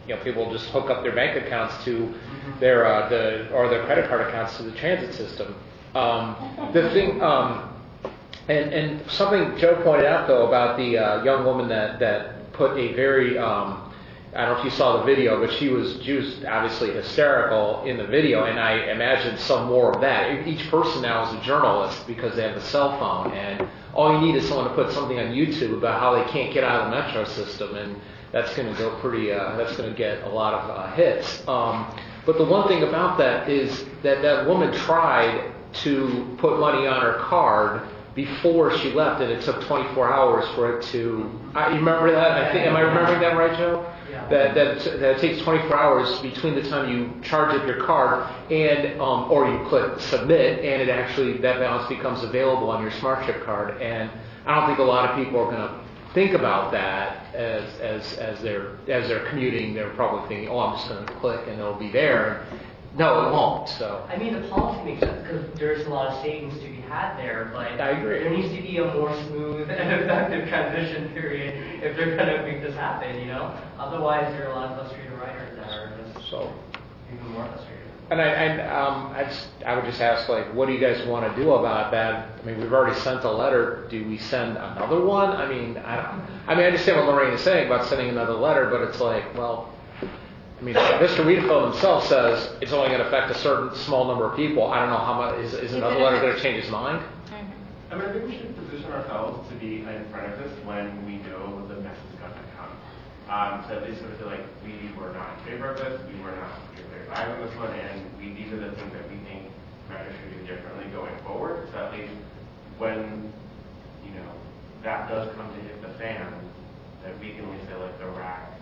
you know, people just hook up their bank accounts to their uh, the or their credit card accounts to the transit system. Um, the thing, um, and and something Joe pointed out though about the uh, young woman that that put a very um, I don't know if you saw the video, but she was she was obviously hysterical in the video, and I imagine some more of that. Each person now is a journalist because they have a cell phone, and all you need is someone to put something on YouTube about how they can't get out of the metro system, and that's going to go pretty. Uh, that's going to get a lot of uh, hits. Um, but the one thing about that is that that woman tried to put money on her card before she left, and it took twenty-four hours for it to. I, you remember that? I think. Am I remembering that right, Joe? That, that that it takes twenty-four hours between the time you charge up your card and um, or you click submit, and it actually that balance becomes available on your smart chip card. And I don't think a lot of people are going to think about that as as as they're as they're commuting. They're probably thinking, oh, I'm just going to click and it'll be there. No, it won't. So I mean, the policy makes sense because there's a lot of savings to be had there, but I agree. There needs to be a more smooth and effective transition period if they're going to make this happen, you know? Otherwise, there are a lot of frustrated writers that are just so even more frustrated. And I, I, um, I, just, I would just ask, like, what do you guys want to do about that? I mean, we've already sent a letter. Do we send another one? I mean, I don't. I mean, I understand what Lorraine is saying about sending another letter, but it's like, well. I mean, Mister Wiedefeld himself says it's only going to affect a certain small number of people. I don't know how much. Is, is another letter going to change his mind? I mean, I think we should position ourselves to be in front of this when we know the message is going to come. Um, so at least sort of feel like we were not in favor of this, we were not very live on this one, and we, these are the things that we think matter should do differently going forward. So at least when, you know, that does come to hit the fan, that we can at least say, like, the rack.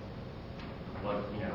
What, you know,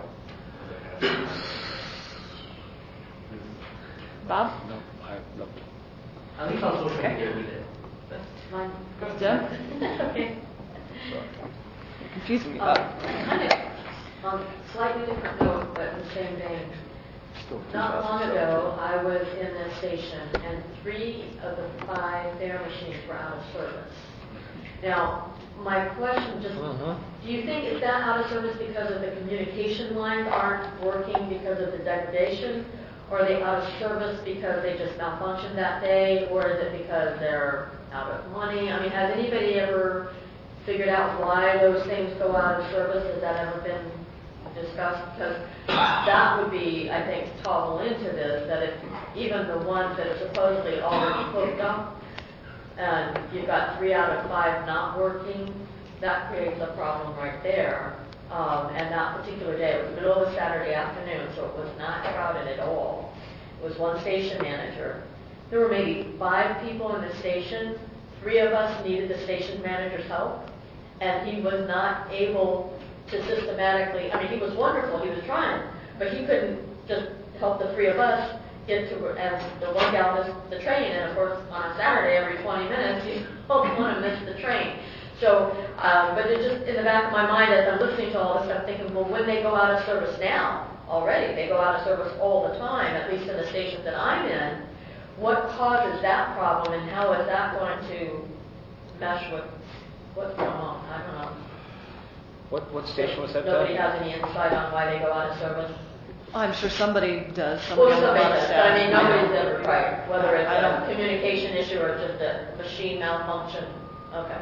Bob? No, I have no. At least on social media we did. Mine. Deb? Okay. You're confusing me, Uh, Bob. Kind of on a slightly different note, but in the same vein. Still Not long two thousand ago, I was in a station, and three of the five fare machines were out of service. Now, my question just, do you think is that out of service because of the communication lines aren't working because of the degradation? Or are they out of service because they just malfunctioned that day? Or is it because they're out of money? I mean, has anybody ever figured out why those things go out of service? Has that ever been discussed? Because that would be, I think, toggle into this, that if even the ones that are supposedly already hooked up, and you've got three out of five not working, that creates a problem right there. Um, and that particular day, it was the middle of a Saturday afternoon, so it was not crowded at all. It was one station manager. There were maybe five people in the station. Three of us needed the station manager's help, and he was not able to systematically, I mean, he was wonderful, he was trying, but he couldn't just help the three of us get to, and the one gal missed the train, and of course, on a Saturday, every twenty minutes, you don't want to miss the train. So, um, but it just, in the back of my mind, as I'm listening to all this, I'm thinking, well, when they go out of service now, already, they go out of service all the time, at least in the stations that I'm in, what causes that problem, and how is that going to mesh with what's going on? I don't know. What what station was that? Nobody has any insight on why they go out of service? I'm sure somebody does. Somebody Well, on the somebody bus does, staff. but I mean, nobody's ever tried, whether it's I don't- a communication issue or just a machine malfunction. Okay.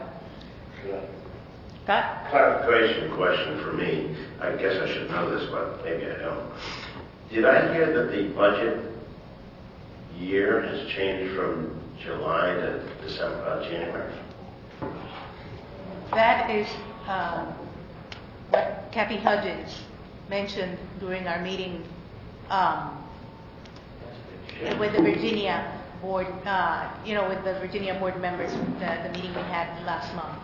Pat? Clarification question for me. I guess I should know this, but maybe I don't. Did I hear that the budget year has changed from July to December, uh, January? That is um, what Kathy Hudgens mentioned during our meeting um, with the Virginia board, uh, you know, with the Virginia board members, the, the meeting we had last month.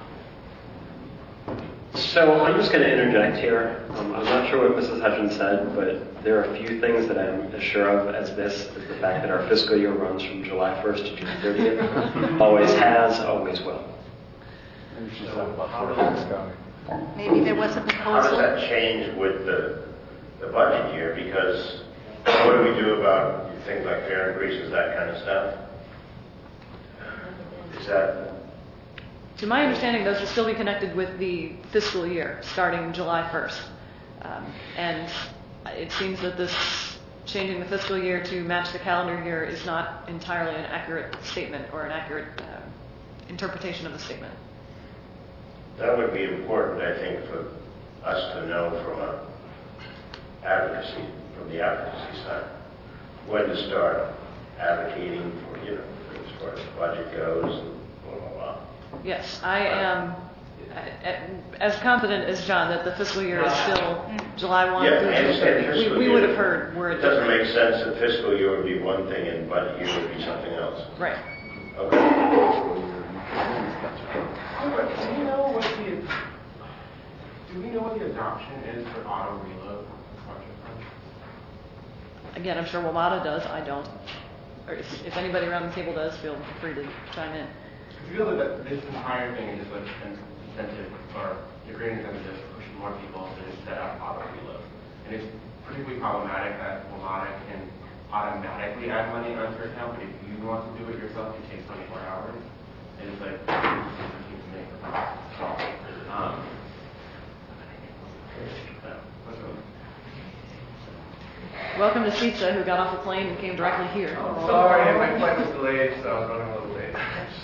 So I'm just going to interject here. Um, I'm not sure what Missus Hudgens said, but there are a few things that I'm as sure of as this, is the fact that our fiscal year runs from July first to June thirtieth. Always has, always will. Maybe she's talking about Fairfax County. Maybe there was a How does proposal. that change with the, the budget year? Because what do we do about things like fare increases, that kind of stuff? Is that... To my understanding, those will still be connected with the fiscal year, starting July first. Um, and it seems that this changing the fiscal year to match the calendar year is not entirely an accurate statement or an accurate uh, interpretation of the statement. That would be important, I think, for us to know from a advocacy, from the advocacy side, when to start advocating for, you know, as far as the budget goes and blah, blah, blah. Yes, I am uh, as confident as John that the fiscal year is still July first Yeah, through I June understand thirtieth. fiscal We, we year. would have heard word. It doesn't make sense that fiscal year would be one thing and budget year would be something else. Right. Okay. Do we know what the, do we know what the adoption is for auto reload? Again, I'm sure WMATA does. I don't. Or if, if anybody around the table does, feel free to chime in. I feel that this entire thing is just like an incentive, or the great incentive is pushing more people to set up auto reload. And it's particularly problematic that WMATA can automatically add money onto your account, but if you want to do it yourself, it takes twenty-four hours. And it's like, to make so, um, Welcome to Sitza, who got off a plane and came directly here. Oh, sorry, my flight was delayed, so I was running a little late.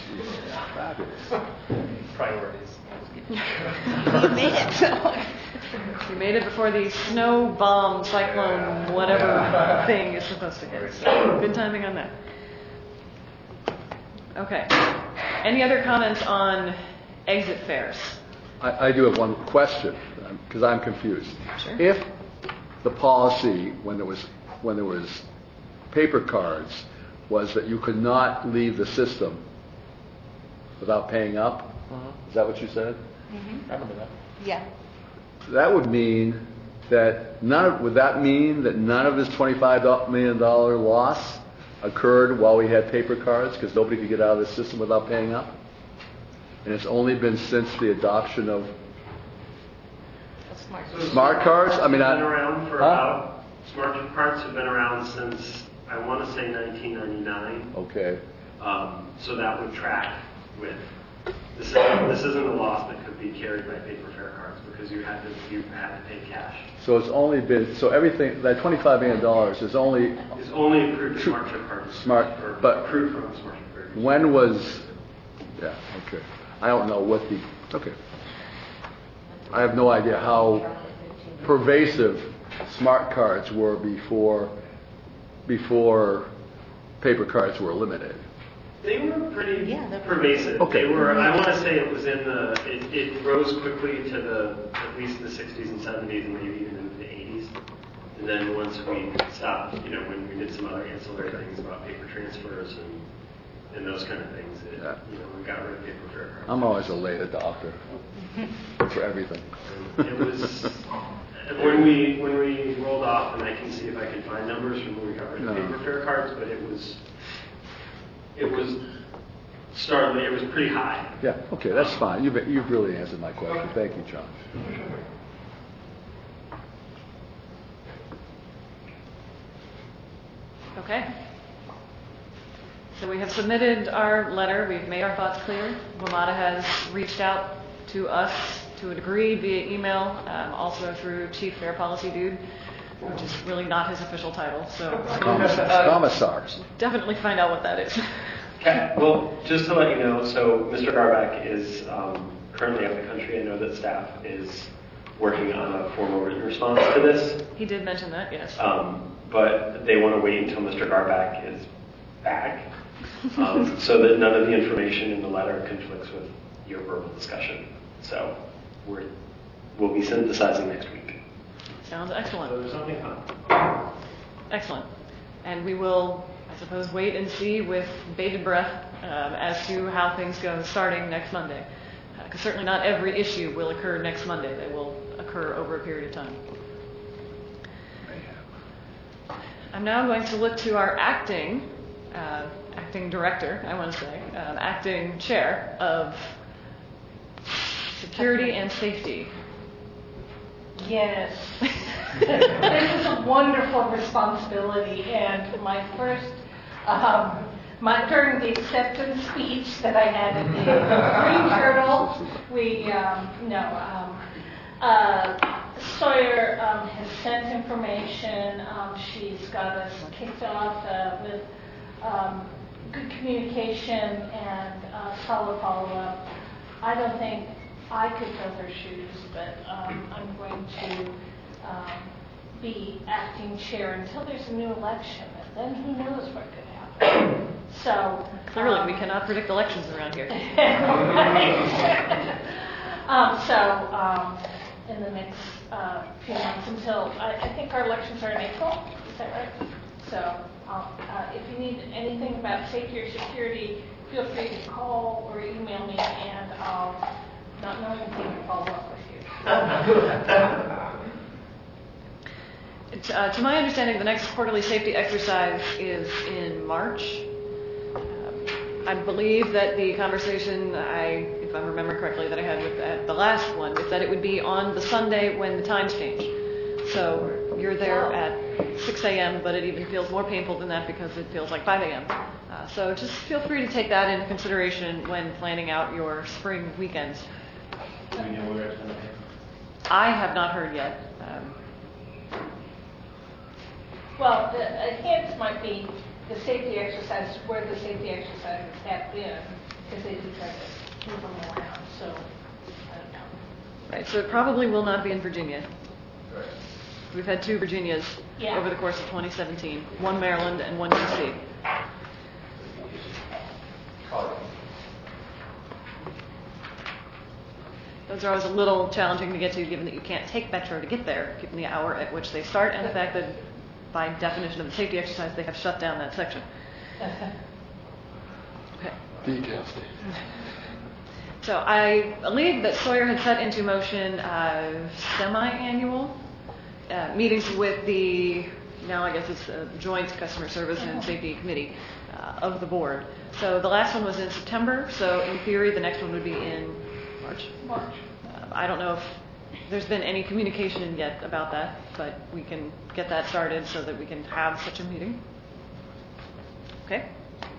Priorities. You made it. You made it before the snow bomb, cyclone, whatever thing is supposed to hit. So good timing on that. Okay. Any other comments on exit fares? I, I do have one question, because I'm confused. Sure. If the policy, when there was, when there was paper cards, was that you could not leave the system without paying up, Uh-huh. is that what you said? Mm-hmm. I remember that. Yeah. That would mean that none of, would that mean that none of this twenty-five million dollars loss occurred while we had paper cards, because nobody could get out of the system without paying up? And it's only been since the adoption of Smart. So smart cards? I mean, I- Been around for Huh? about, smart cards have been around since, I want to say nineteen ninety-nine. Okay. Um, so that would track with, this isn't, this isn't a loss that could be carried by paper fare cards because you had to, you had to pay cash. So it's only been, so everything, that twenty-five million dollars is only It's only accrued to smart chip cards. smart, or but accrued from smart chip cards. when was, yeah, okay. I don't know what the, okay. I have no idea how pervasive smart cards were before, before paper cards were eliminated. They were pretty Yeah, they're- pervasive. Okay. They were, I want to say it was in the, it, it rose quickly to the, at least the sixties and seventies and maybe even into the eighties. And then once we stopped, you know, when we did some other ancillary things about paper transfers and, and those kind of things, it, Yeah. you know, we got rid of paper fare cards. I'm always a late adopter for everything. It was, when we, when we rolled off, and I can see if I can find numbers from when we got rid of No. paper fare cards, but it was, it was startling, it was pretty high. Yeah, okay, that's fine. You've, you've really answered my question. Thank you, John. Okay. So we have submitted our letter. We've made our thoughts clear. WMATA has reached out to us to a degree via email, um, also through Chief Fair Policy Dude, which is really not his official title. So Commissars. definitely find out what that is. Okay, well, just to let you know, so Mister Garback is um, currently out of the country. I know that staff is working on a formal written response to this, He did mention that, yes. um, but they want to wait until Mister Garback is back, um, so that none of the information in the letter conflicts with your verbal discussion. So we're, we'll be synthesizing next week. Sounds excellent. So there's something fun. Excellent. And we will, I suppose, wait and see with bated breath um, as to how things go starting next Monday. Because certainly not every issue will occur next Monday. They will occur over a period of time. I'm now going to look to our acting, uh, acting director, I want to say, um, acting chair of Security and Safety. Yes. This is a wonderful responsibility, and my first, um, my, during the acceptance speech that I had at the Green Turtle, we, um, no, um, uh, Sawyer um, has sent information. Um, she's got us kicked off uh, with um, good communication and uh, solid follow-up. I don't think I could fill her shoes, but um, I'm going to um, be acting chair until there's a new election, and then who knows what could happen. So Clearly, um, we cannot predict elections around here. um, so um, in the next uh, few months until, I, I think our elections are in April, is that right? So um, uh, if you need anything about safety or security, feel free to call or email me, and I'll not know anything to follow up with you. It's, uh, to my understanding, the next quarterly safety exercise is in March. Um, I believe that the conversation, I, if I remember correctly, that I had with at the last one, is that it would be on the Sunday when the times change. So you're there at six a.m., but it even feels more painful than that because it feels like five a.m. Uh, so just feel free to take that into consideration when planning out your spring weekends. Do we know where it's going to be? I have not heard yet. Um, Well, the a hint might be the safety exercises, where the safety exercises have been, because they do try to move them around, so I don't know. right, so it probably will not be in Virginia. Right. We've had two Virginias Yeah. over the course of twenty seventeen, one Maryland and one D C. Those are always a little challenging to get to, given that you can't take Metro to get there, given the hour at which they start, and the fact that, by definition of the safety exercise, they have shut down that section. Okay. Details. So I believe that Sawyer had set into motion uh, semi-annual uh, meetings with the, now I guess it's uh, Joint Customer Service and Safety Committee uh, of the board. So the last one was in September, so in theory the next one would be in March. March. Uh, I don't know if there's been any communication yet about that, but we can get that started so that we can have such a meeting. Okay?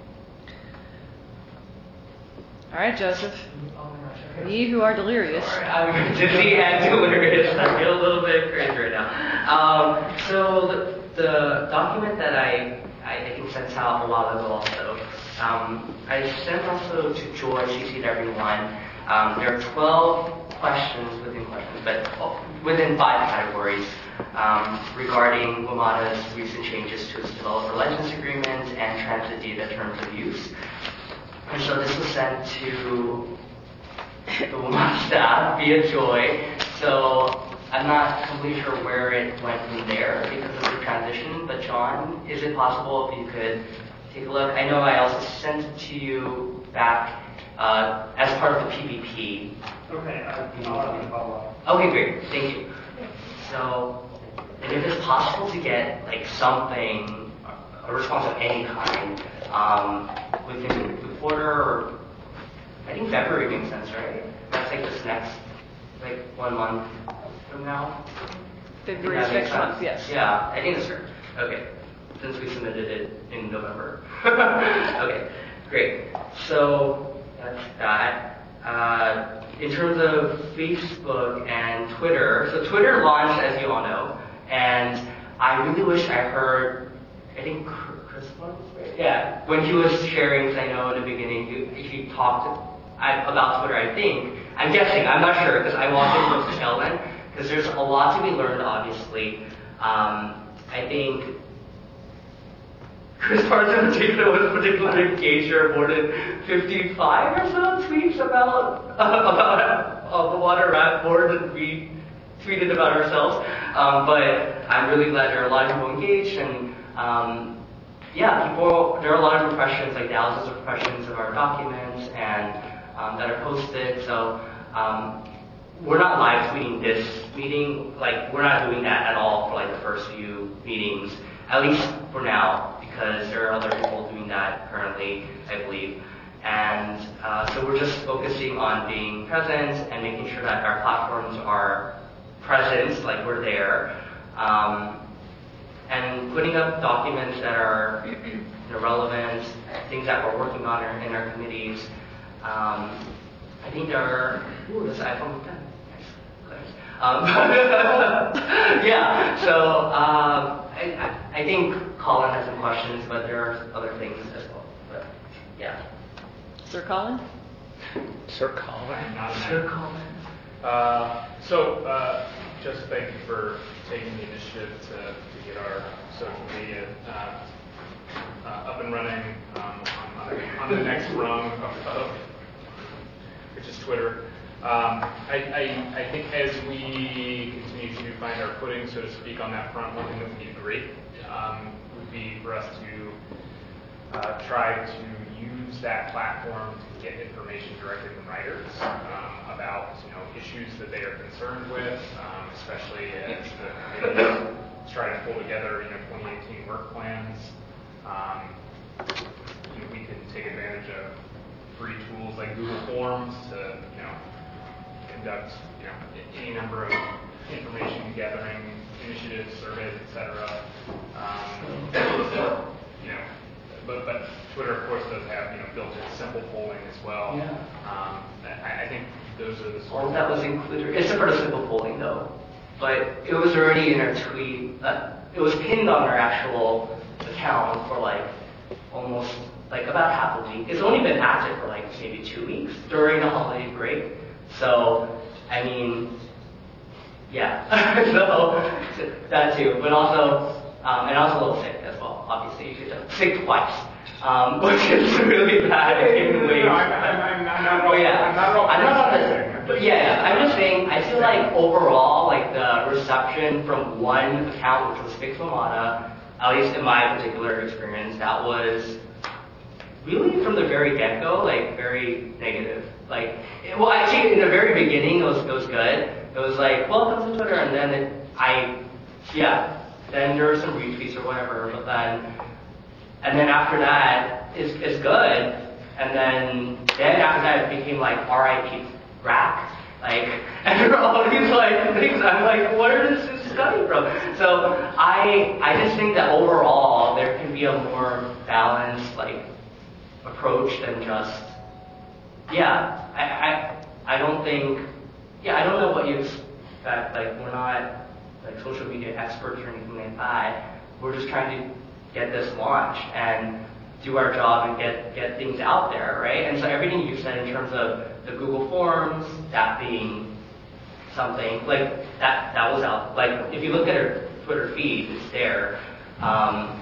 All right, Joseph. Ye who are delirious. I'm dizzy and delirious. I feel a little bit crazy right now. Um, so the, the document that I, I I think sent out a while ago also, um, I sent also to Joy, she C C'd everyone. Um, there are twelve questions within questions, but within five categories um, regarding WMATA's recent changes to its developer license agreement and transit data terms of use. And so this was sent to the WMATA staff via Joy. So I'm not completely sure where it went from there because of the transition. But John, is it possible if you could take a look? I know I also sent it to you back uh, as part of the P V P. Okay, I'll follow up. Okay, great. Thank you. So, and if it's possible to get like something, a response of any kind, um, within the quarter, or I think February makes sense, right? That's like this next, like one month from now. February is next month, yes. Yeah, I think that's right. Okay, since we submitted it in November. Okay, great. So that's that. Uh, in terms of Facebook and Twitter, so Twitter launched, as you all know, and I really wish I heard, I think Chris was, right? Yeah, when he was sharing, because I know in the beginning he, he talked I, about Twitter, I think. I'm guessing, I'm not sure, because I walked in close to tail end, because there's a lot to be learned, obviously. Um, I think Chris Parson-Matita was particularly engaged. There are more than fifty-five or so tweets about, uh, about uh, the Water Rat Board that we tweeted about ourselves. Um, but I'm really glad there are a lot of people engaged, and um, yeah, people, there are a lot of impressions, like thousands of impressions of our documents and um, that are posted. So um, we're not live tweeting this meeting. Like, we're not doing that at all for like the first few meetings, at least for now, because there are other people doing that currently, I believe. And uh, so we're just focusing on being present and making sure that our platforms are present, like we're there, um, and putting up documents that are you know, relevant, things that we're working on in, in our committees. Um, I think there are, ooh, this iPhone ten. Nice. Um, yeah, so um, I, I I think Colin has some questions, but there are other things as well. But yeah. Sir Colin? Sir Colin? Not an Sir Colin. Uh, so, uh, just thank you for taking the initiative to, to get our social media uh, uh, up and running um, on, on, on the next rung of, of which is Twitter. Um, I, I, I think as we continue to find our footing, so to speak, on that front, one thing that would be great um, would be for us to uh, try to use that platform to get information directly from writers um, about you know issues that they are concerned with, um, especially as the committee is trying to pull together you know twenty eighteen work plans. Um, you know, we can take advantage of free tools like Google Forms to you know conduct you know any number of information gathering initiatives, surveys, et cetera. Um, so, you know, but, but Twitter, of course, does have you know built-in simple polling as well. Yeah. Um, I, I think those are the All sorts of that was included, except for the simple polling though. But it was already in our tweet. Uh, it was pinned on our actual account for like almost like about half a week. It's only been active for like maybe two weeks during the holiday break. So, I mean, yeah. so that too, but also, um, and I was a little sick as well. Obviously, you get sick twice, um, which is really bad. In ways. No, I'm, I'm, I'm not at all. Oh, yeah. I'm not at all. I'm not on this, but yeah, I'm just saying. I feel like overall, like the reception from one account, which was Fix Momata, at least in my particular experience, that was really from the very get-go, like very negative. Like, it, well, actually, in the very beginning, it was it was good. It was like, welcome to Twitter, and then it, I, yeah, then there were some retweets or whatever, but then, and then after that, it's it's good, and then then after that, it became like R I P rack, like, and there were all these like things. I'm like, where is this coming from? So I I just think that overall there can be a more balanced like approach than just yeah. I I I don't think yeah I don't know what you expect. Like we're not like social media experts or anything like that. We're just trying to get this launched and do our job and get get things out there, right? And so everything you said in terms of the Google Forms, that being something like that that was out. Like if you look at our Twitter feed, it's there. Um,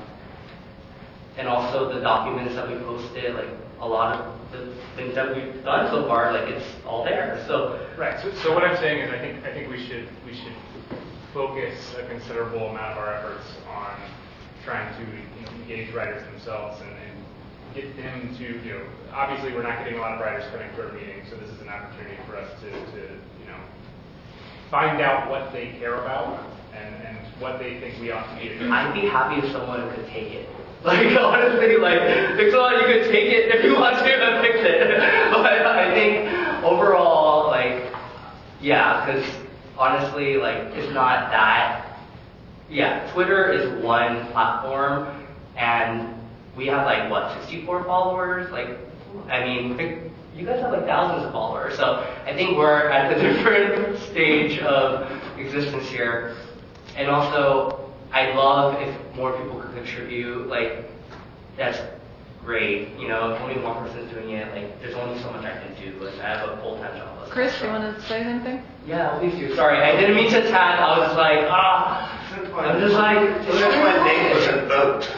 and also the documents that we posted, like a lot of the things that we've done so far, like it's all there. So right. So, so what I'm saying is, I think I think we should we should focus a considerable amount of our efforts on trying to engage writers themselves and, and get them to you know. Obviously, we're not getting a lot of writers coming to our meetings, so this is an opportunity for us to, to you know find out what they care about and, and what they think we ought to be doing. I'd be happy if someone could take it. Like, honestly, like, Pixel, you could take it if you want to and fix it. But I think overall, like, yeah, because honestly, like, it's not that. Yeah, Twitter is one platform, and we have, like, what, sixty-four followers? Like, I mean, you guys have, like, thousands of followers. So I think we're at a different stage of existence here. And also, I'd love if more people could contribute, like, that's great, you know, if only one person's doing it, like, there's only so much I can do, and I have a full-time job. Chris, you want to say anything? Yeah, please do. Sorry, I didn't mean to attack, I was just like, ah, I'm just like, So that's why Nate wasn't vote.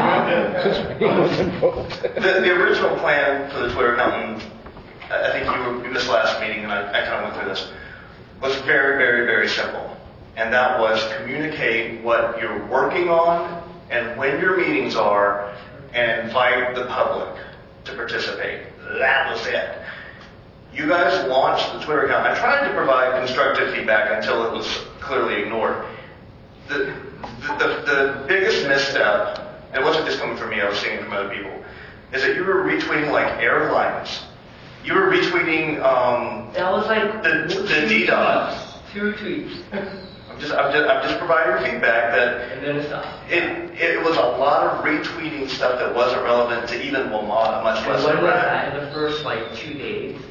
the, the original plan for the Twitter account, I think you were in this last meeting, and I, I kind of went through this, was very, very, very simple. And that was communicate what you're working on and when your meetings are and invite the public to participate. That was it. You guys launched the Twitter account. I tried to provide constructive feedback until it was clearly ignored. The, the, the, the biggest misstep, it wasn't just coming from me, I was seeing it from other people, is that you were retweeting like airlines. You were retweeting um, that was like the, the D DOS. Two tweets. Just, I'm, just, I'm just providing feedback that and then it stopped. It, it was a lot of retweeting stuff that wasn't relevant to even WMATA, much less When was Iraq. that? In the first like two days?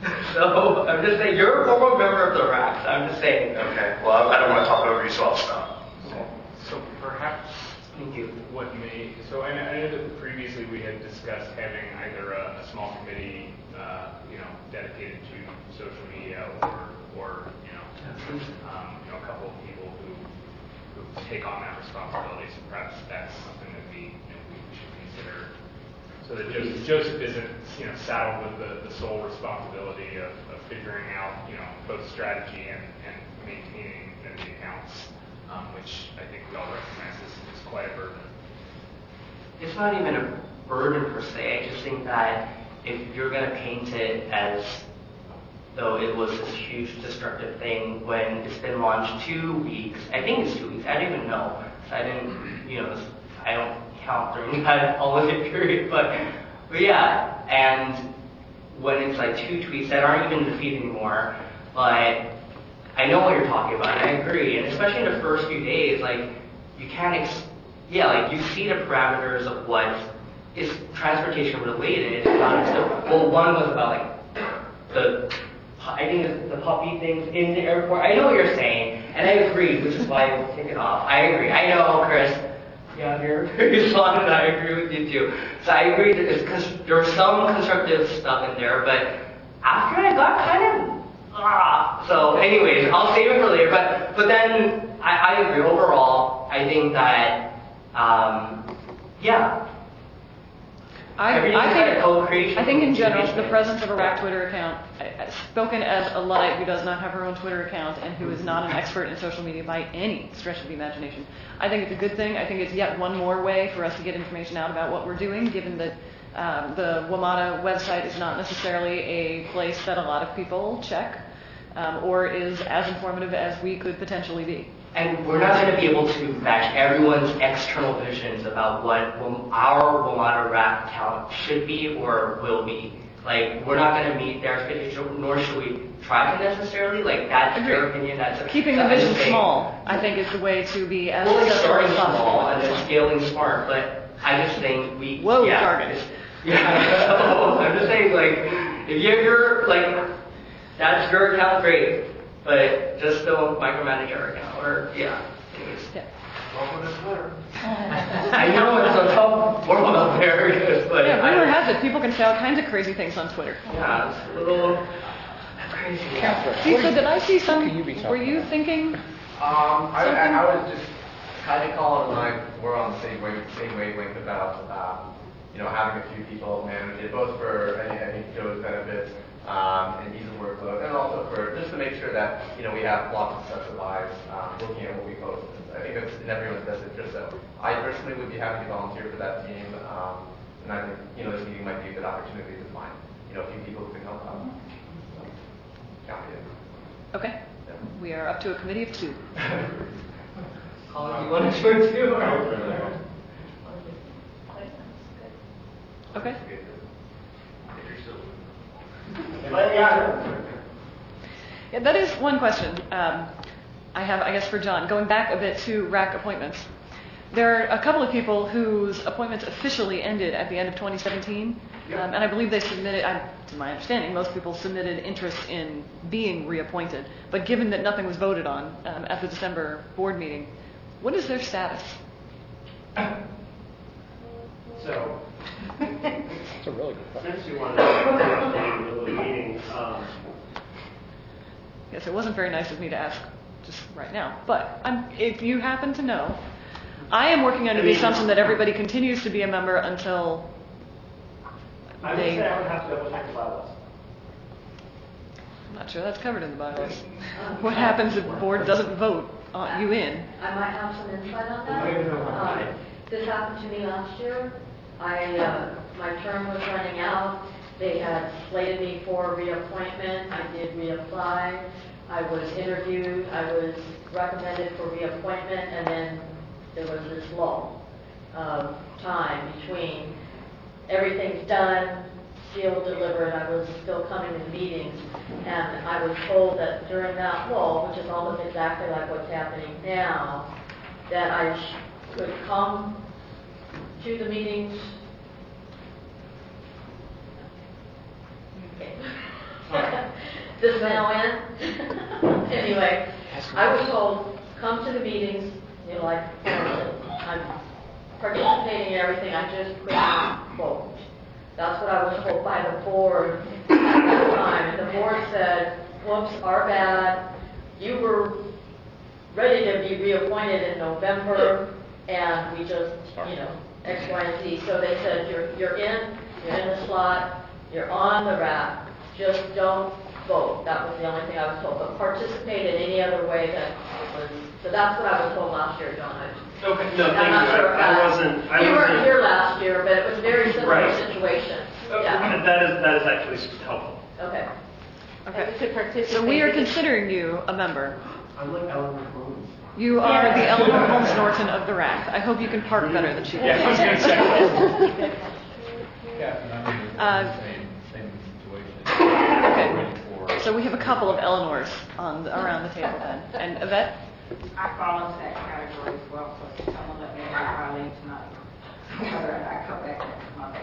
So I'm just saying, you're a former member of the R A C, so I'm just saying. Okay, well, I don't want to talk over you, so I'll stop. So perhaps Thank you. what may, so I know, I know that previously we had discussed having either a, a small committee, uh, you know, dedicated to social media or, or you know, um, you know, a couple of people who, who take on that responsibility. So perhaps that's something that we, you know, we should consider. So that Joseph, Joseph isn't, you know, saddled with the, the sole responsibility of, of figuring out, you know, both strategy and, and maintaining you know, the accounts, um, which I think we all recognize is, is quite a burden. It's not even a burden per se. I just think that if you're going to paint it as though it was this huge destructive thing when it's been launched two weeks, I think it's two weeks. I don't even know. So I didn't, you know, I don't count during that holiday period, but, but yeah, and when it's like two tweets that aren't even in the feed anymore, but I know what you're talking about, and I agree, and especially in the first few days, like, you can't, ex- yeah, like, you see the parameters of what is transportation related, not so, well, one was about, like, the, I think it's the puppy things in the airport. I know what you're saying, and I agree, which is why we'll take it off. I agree. I know, Chris. Yeah, you're very solid, and I agree with you too. So I agree that because there was some constructive stuff in there, but after I got kind of ah. So, anyways, I'll save it for later. But but then I, I agree. Overall, I think that um, yeah. I, Everything's I kind of think, co-creation. I think in general, the presence of a R A C Twitter account, uh, spoken as a Luddite who does not have her own Twitter account and who is not an expert in social media by any stretch of the imagination, I think it's a good thing. I think it's yet one more way for us to get information out about what we're doing, given that um, the WMATA website is not necessarily a place that a lot of people check um, or is as informative as we could potentially be. And we're not going to be able to match everyone's external visions about what our WMATA R A C account should be or will be. Like, we're not going to meet their expectations, nor should we try to necessarily. Like, that's Agreed. their opinion. That's Keeping the vision small, I think, is the way to be as well, like successful starting as possible. small and then scaling smart. But I just think we. Whoa, yeah, jargon. it's- Yeah, so I'm just saying, like, if you're like, that's your account, great. But just don't micromanage your account, or yeah. Anyways. Yeah. Welcome to Twitter. I know it's a tough world out there, but Yeah, rumor I, has it people can say all kinds of crazy things on Twitter. yeah, it's a little crazy. See, so did I see some? Can you be Were you thinking? Um, I, I, I was just kind of calling in line. We're on the same wave, same wavelength about um, you know having a few people manage it, both for I think, I think Joe's benefits um, and ease of workload, and also for just to make sure that you know we have lots of sets of eyes um, looking at what we post. I think that's in everyone's best interest. So I personally would be happy to volunteer for that team, um, and I think you know this meeting might be a good opportunity to find you know a few people who can help out. So, count me in. Okay. We are up to a committee of two. Colin, you want to join too? Okay. Yeah, that is one question um, I have, I guess, for John. Going back a bit to R A C appointments, there are a couple of people whose appointments officially ended at the end of twenty seventeen, um, and I believe they submitted, I, to my understanding, most people submitted interest in being reappointed. But given that nothing was voted on um, at the December board meeting, what is their status? So, That's a really good question. since you wanted to stay in the middle of the meeting, um, Yes, it wasn't very nice of me to ask just right now, but I'm, if you happen to know, I am working under the assumption that everybody continues to be a member until I would they... say I would have to double check the bylaws. I'm not sure that's covered in the bylaws. What happens if the board doesn't vote uh, you in? I might have some insight on that. Um, This happened to me last year. I, uh, my term was running out. They had slated me for reappointment. I did reapply. I was interviewed. I was recommended for reappointment, and then there was this lull of time between everything's done, sealed, delivered. I was still coming to meetings, and I was told that during that lull, which is almost exactly like what's happening now, that I sh- could come to the meetings. Okay. this now in. Anyway, I was told, come to the meetings, you know, like, I'm participating in everything, I just couldn't vote. That's what I was told by the board at that time. And the board said, whoops, our bad. You were ready to be reappointed in November, and we just, you know, X, Y, and Z. So they said, you're, you're in, you're in the slot, you're on the R A C, just don't vote. That was the only thing I was told. But participate in any other way that it was. So that's what I was told last year, John. I, Okay, no, I'm thank not you. sure. I I uh, wasn't, I You weren't wasn't. here last year, but it was a very similar Right. situation. Uh, Yeah. That is, that is actually helpful. Okay. Okay. To participate. So we are considering you a member. I'm like Eleanor Holmes. You are the Eleanor Holmes Norton of the R A C. I hope you can park better than she can. Yeah, I was gonna say. Yeah, I'm in the Uh, same, same situation. Okay. Waiting for- So we have a couple of Eleanors on the, around the table then. And Yvette? I fall into that category as well, so someone let me know if I leave tonight. Whether I come back next month.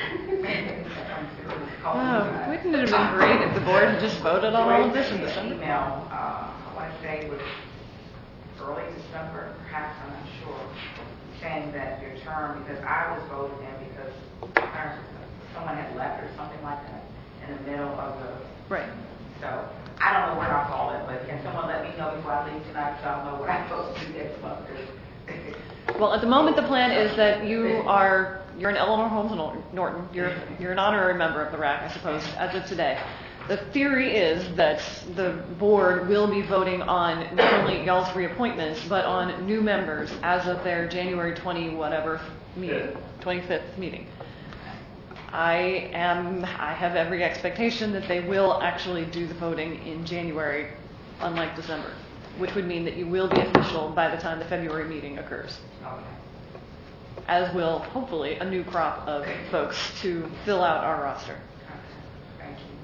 Oh, wouldn't it have been great if the board had just voted on all of this in December? Email, uh, I want to say it was early December, perhaps, I'm not sure, saying that your term, because I was voted in because apparently someone had left or something like that in the middle of the, Right. so I don't know where I fall in, but can someone let me know before I leave tonight so I know what I'm supposed to do next month? Well, at the moment, the plan is that you are, you're an Eleanor Holmes Nor- Norton. You're, you're an honorary member of the R A C, I suppose, as of today. The theory is that the board will be voting on not only y'all's reappointments, but on new members as of their January twentieth whatever meeting, twenty-fifth meeting. I am, I have every expectation that they will actually do the voting in January, unlike December, which would mean that you will be official by the time the February meeting occurs. As will, hopefully, a new crop of folks to fill out our roster. Thank you.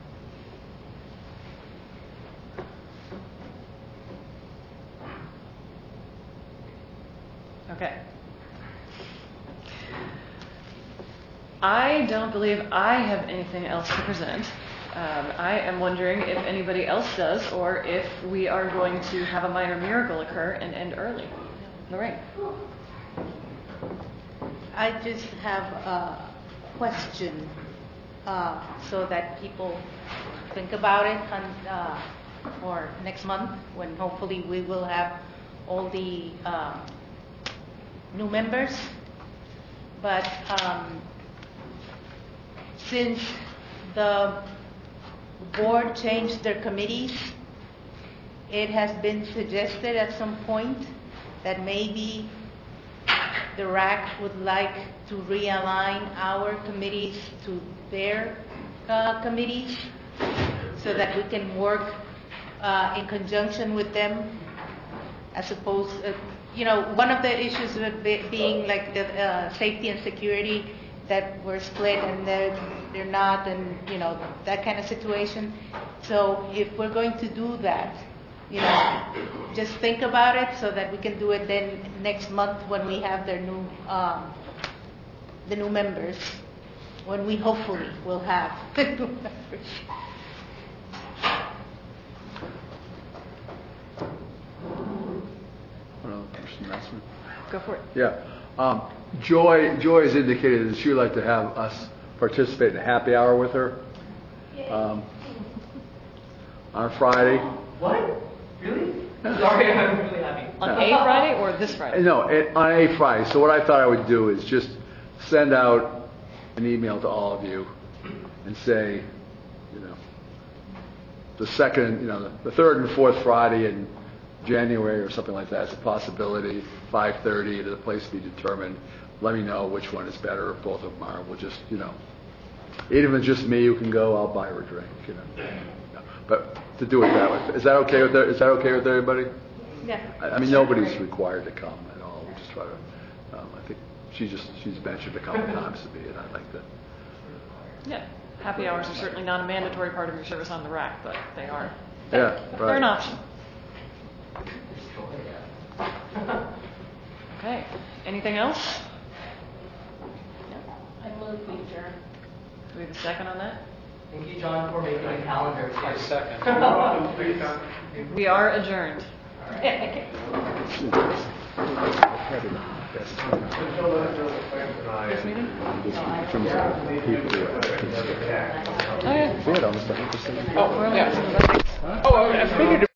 Okay. I don't believe I have anything else to present. Um, I am wondering if anybody else does, or if we are going to have a minor miracle occur and end early. Lorraine. I just have a question, uh, so that people think about it on, uh, for next month, when hopefully we will have all the uh, new members. But um, since the board changed their committees, it has been suggested at some point that maybe the R A C would like to realign our committees to their uh, committees so that we can work uh, in conjunction with them, as opposed, uh, you know, one of the issues with be- being like the uh, safety and security, that we're split and they're, they're not, and, you know, that kind of situation. So if we're going to do that, you know, just think about it so that we can do it then next month when we have their new, um, the new members, when we hopefully will have the new members. Another person, announcement? Go for it. Yeah. Um, Joy, Joy has indicated that she would like to have us participate in a happy hour with her um, on Friday. What? Really? Sorry, I'm really happy. On a Friday or this Friday? No, it, on a Friday. So what I thought I would do is just send out an email to all of you and say, you know, the second, you know, the, the third and fourth Friday in January or something like that is a possibility. five thirty at a place to be determined. Let me know which one is better, if both of them are. We'll just, you know, even if it's just me who can go, I'll buy her a drink, you know. But to do it that way, is that okay with is that okay with everybody? Yeah. I, I mean, nobody's required to come at all. We just try to. Um, I think she just she's mentioned a couple times to me, and I'd like to. Yeah. Happy hours are certainly not a mandatory part of your service on the R A C, but they are. Yeah, They're right. an option. Okay. Anything else? I move we adjourn. Do we have a second on that? Thank you, John, for making a calendar. I second. We are adjourned. This meeting? From people, Oh, yeah. we had almost one hundred percent. Oh, yeah. Oh, I figured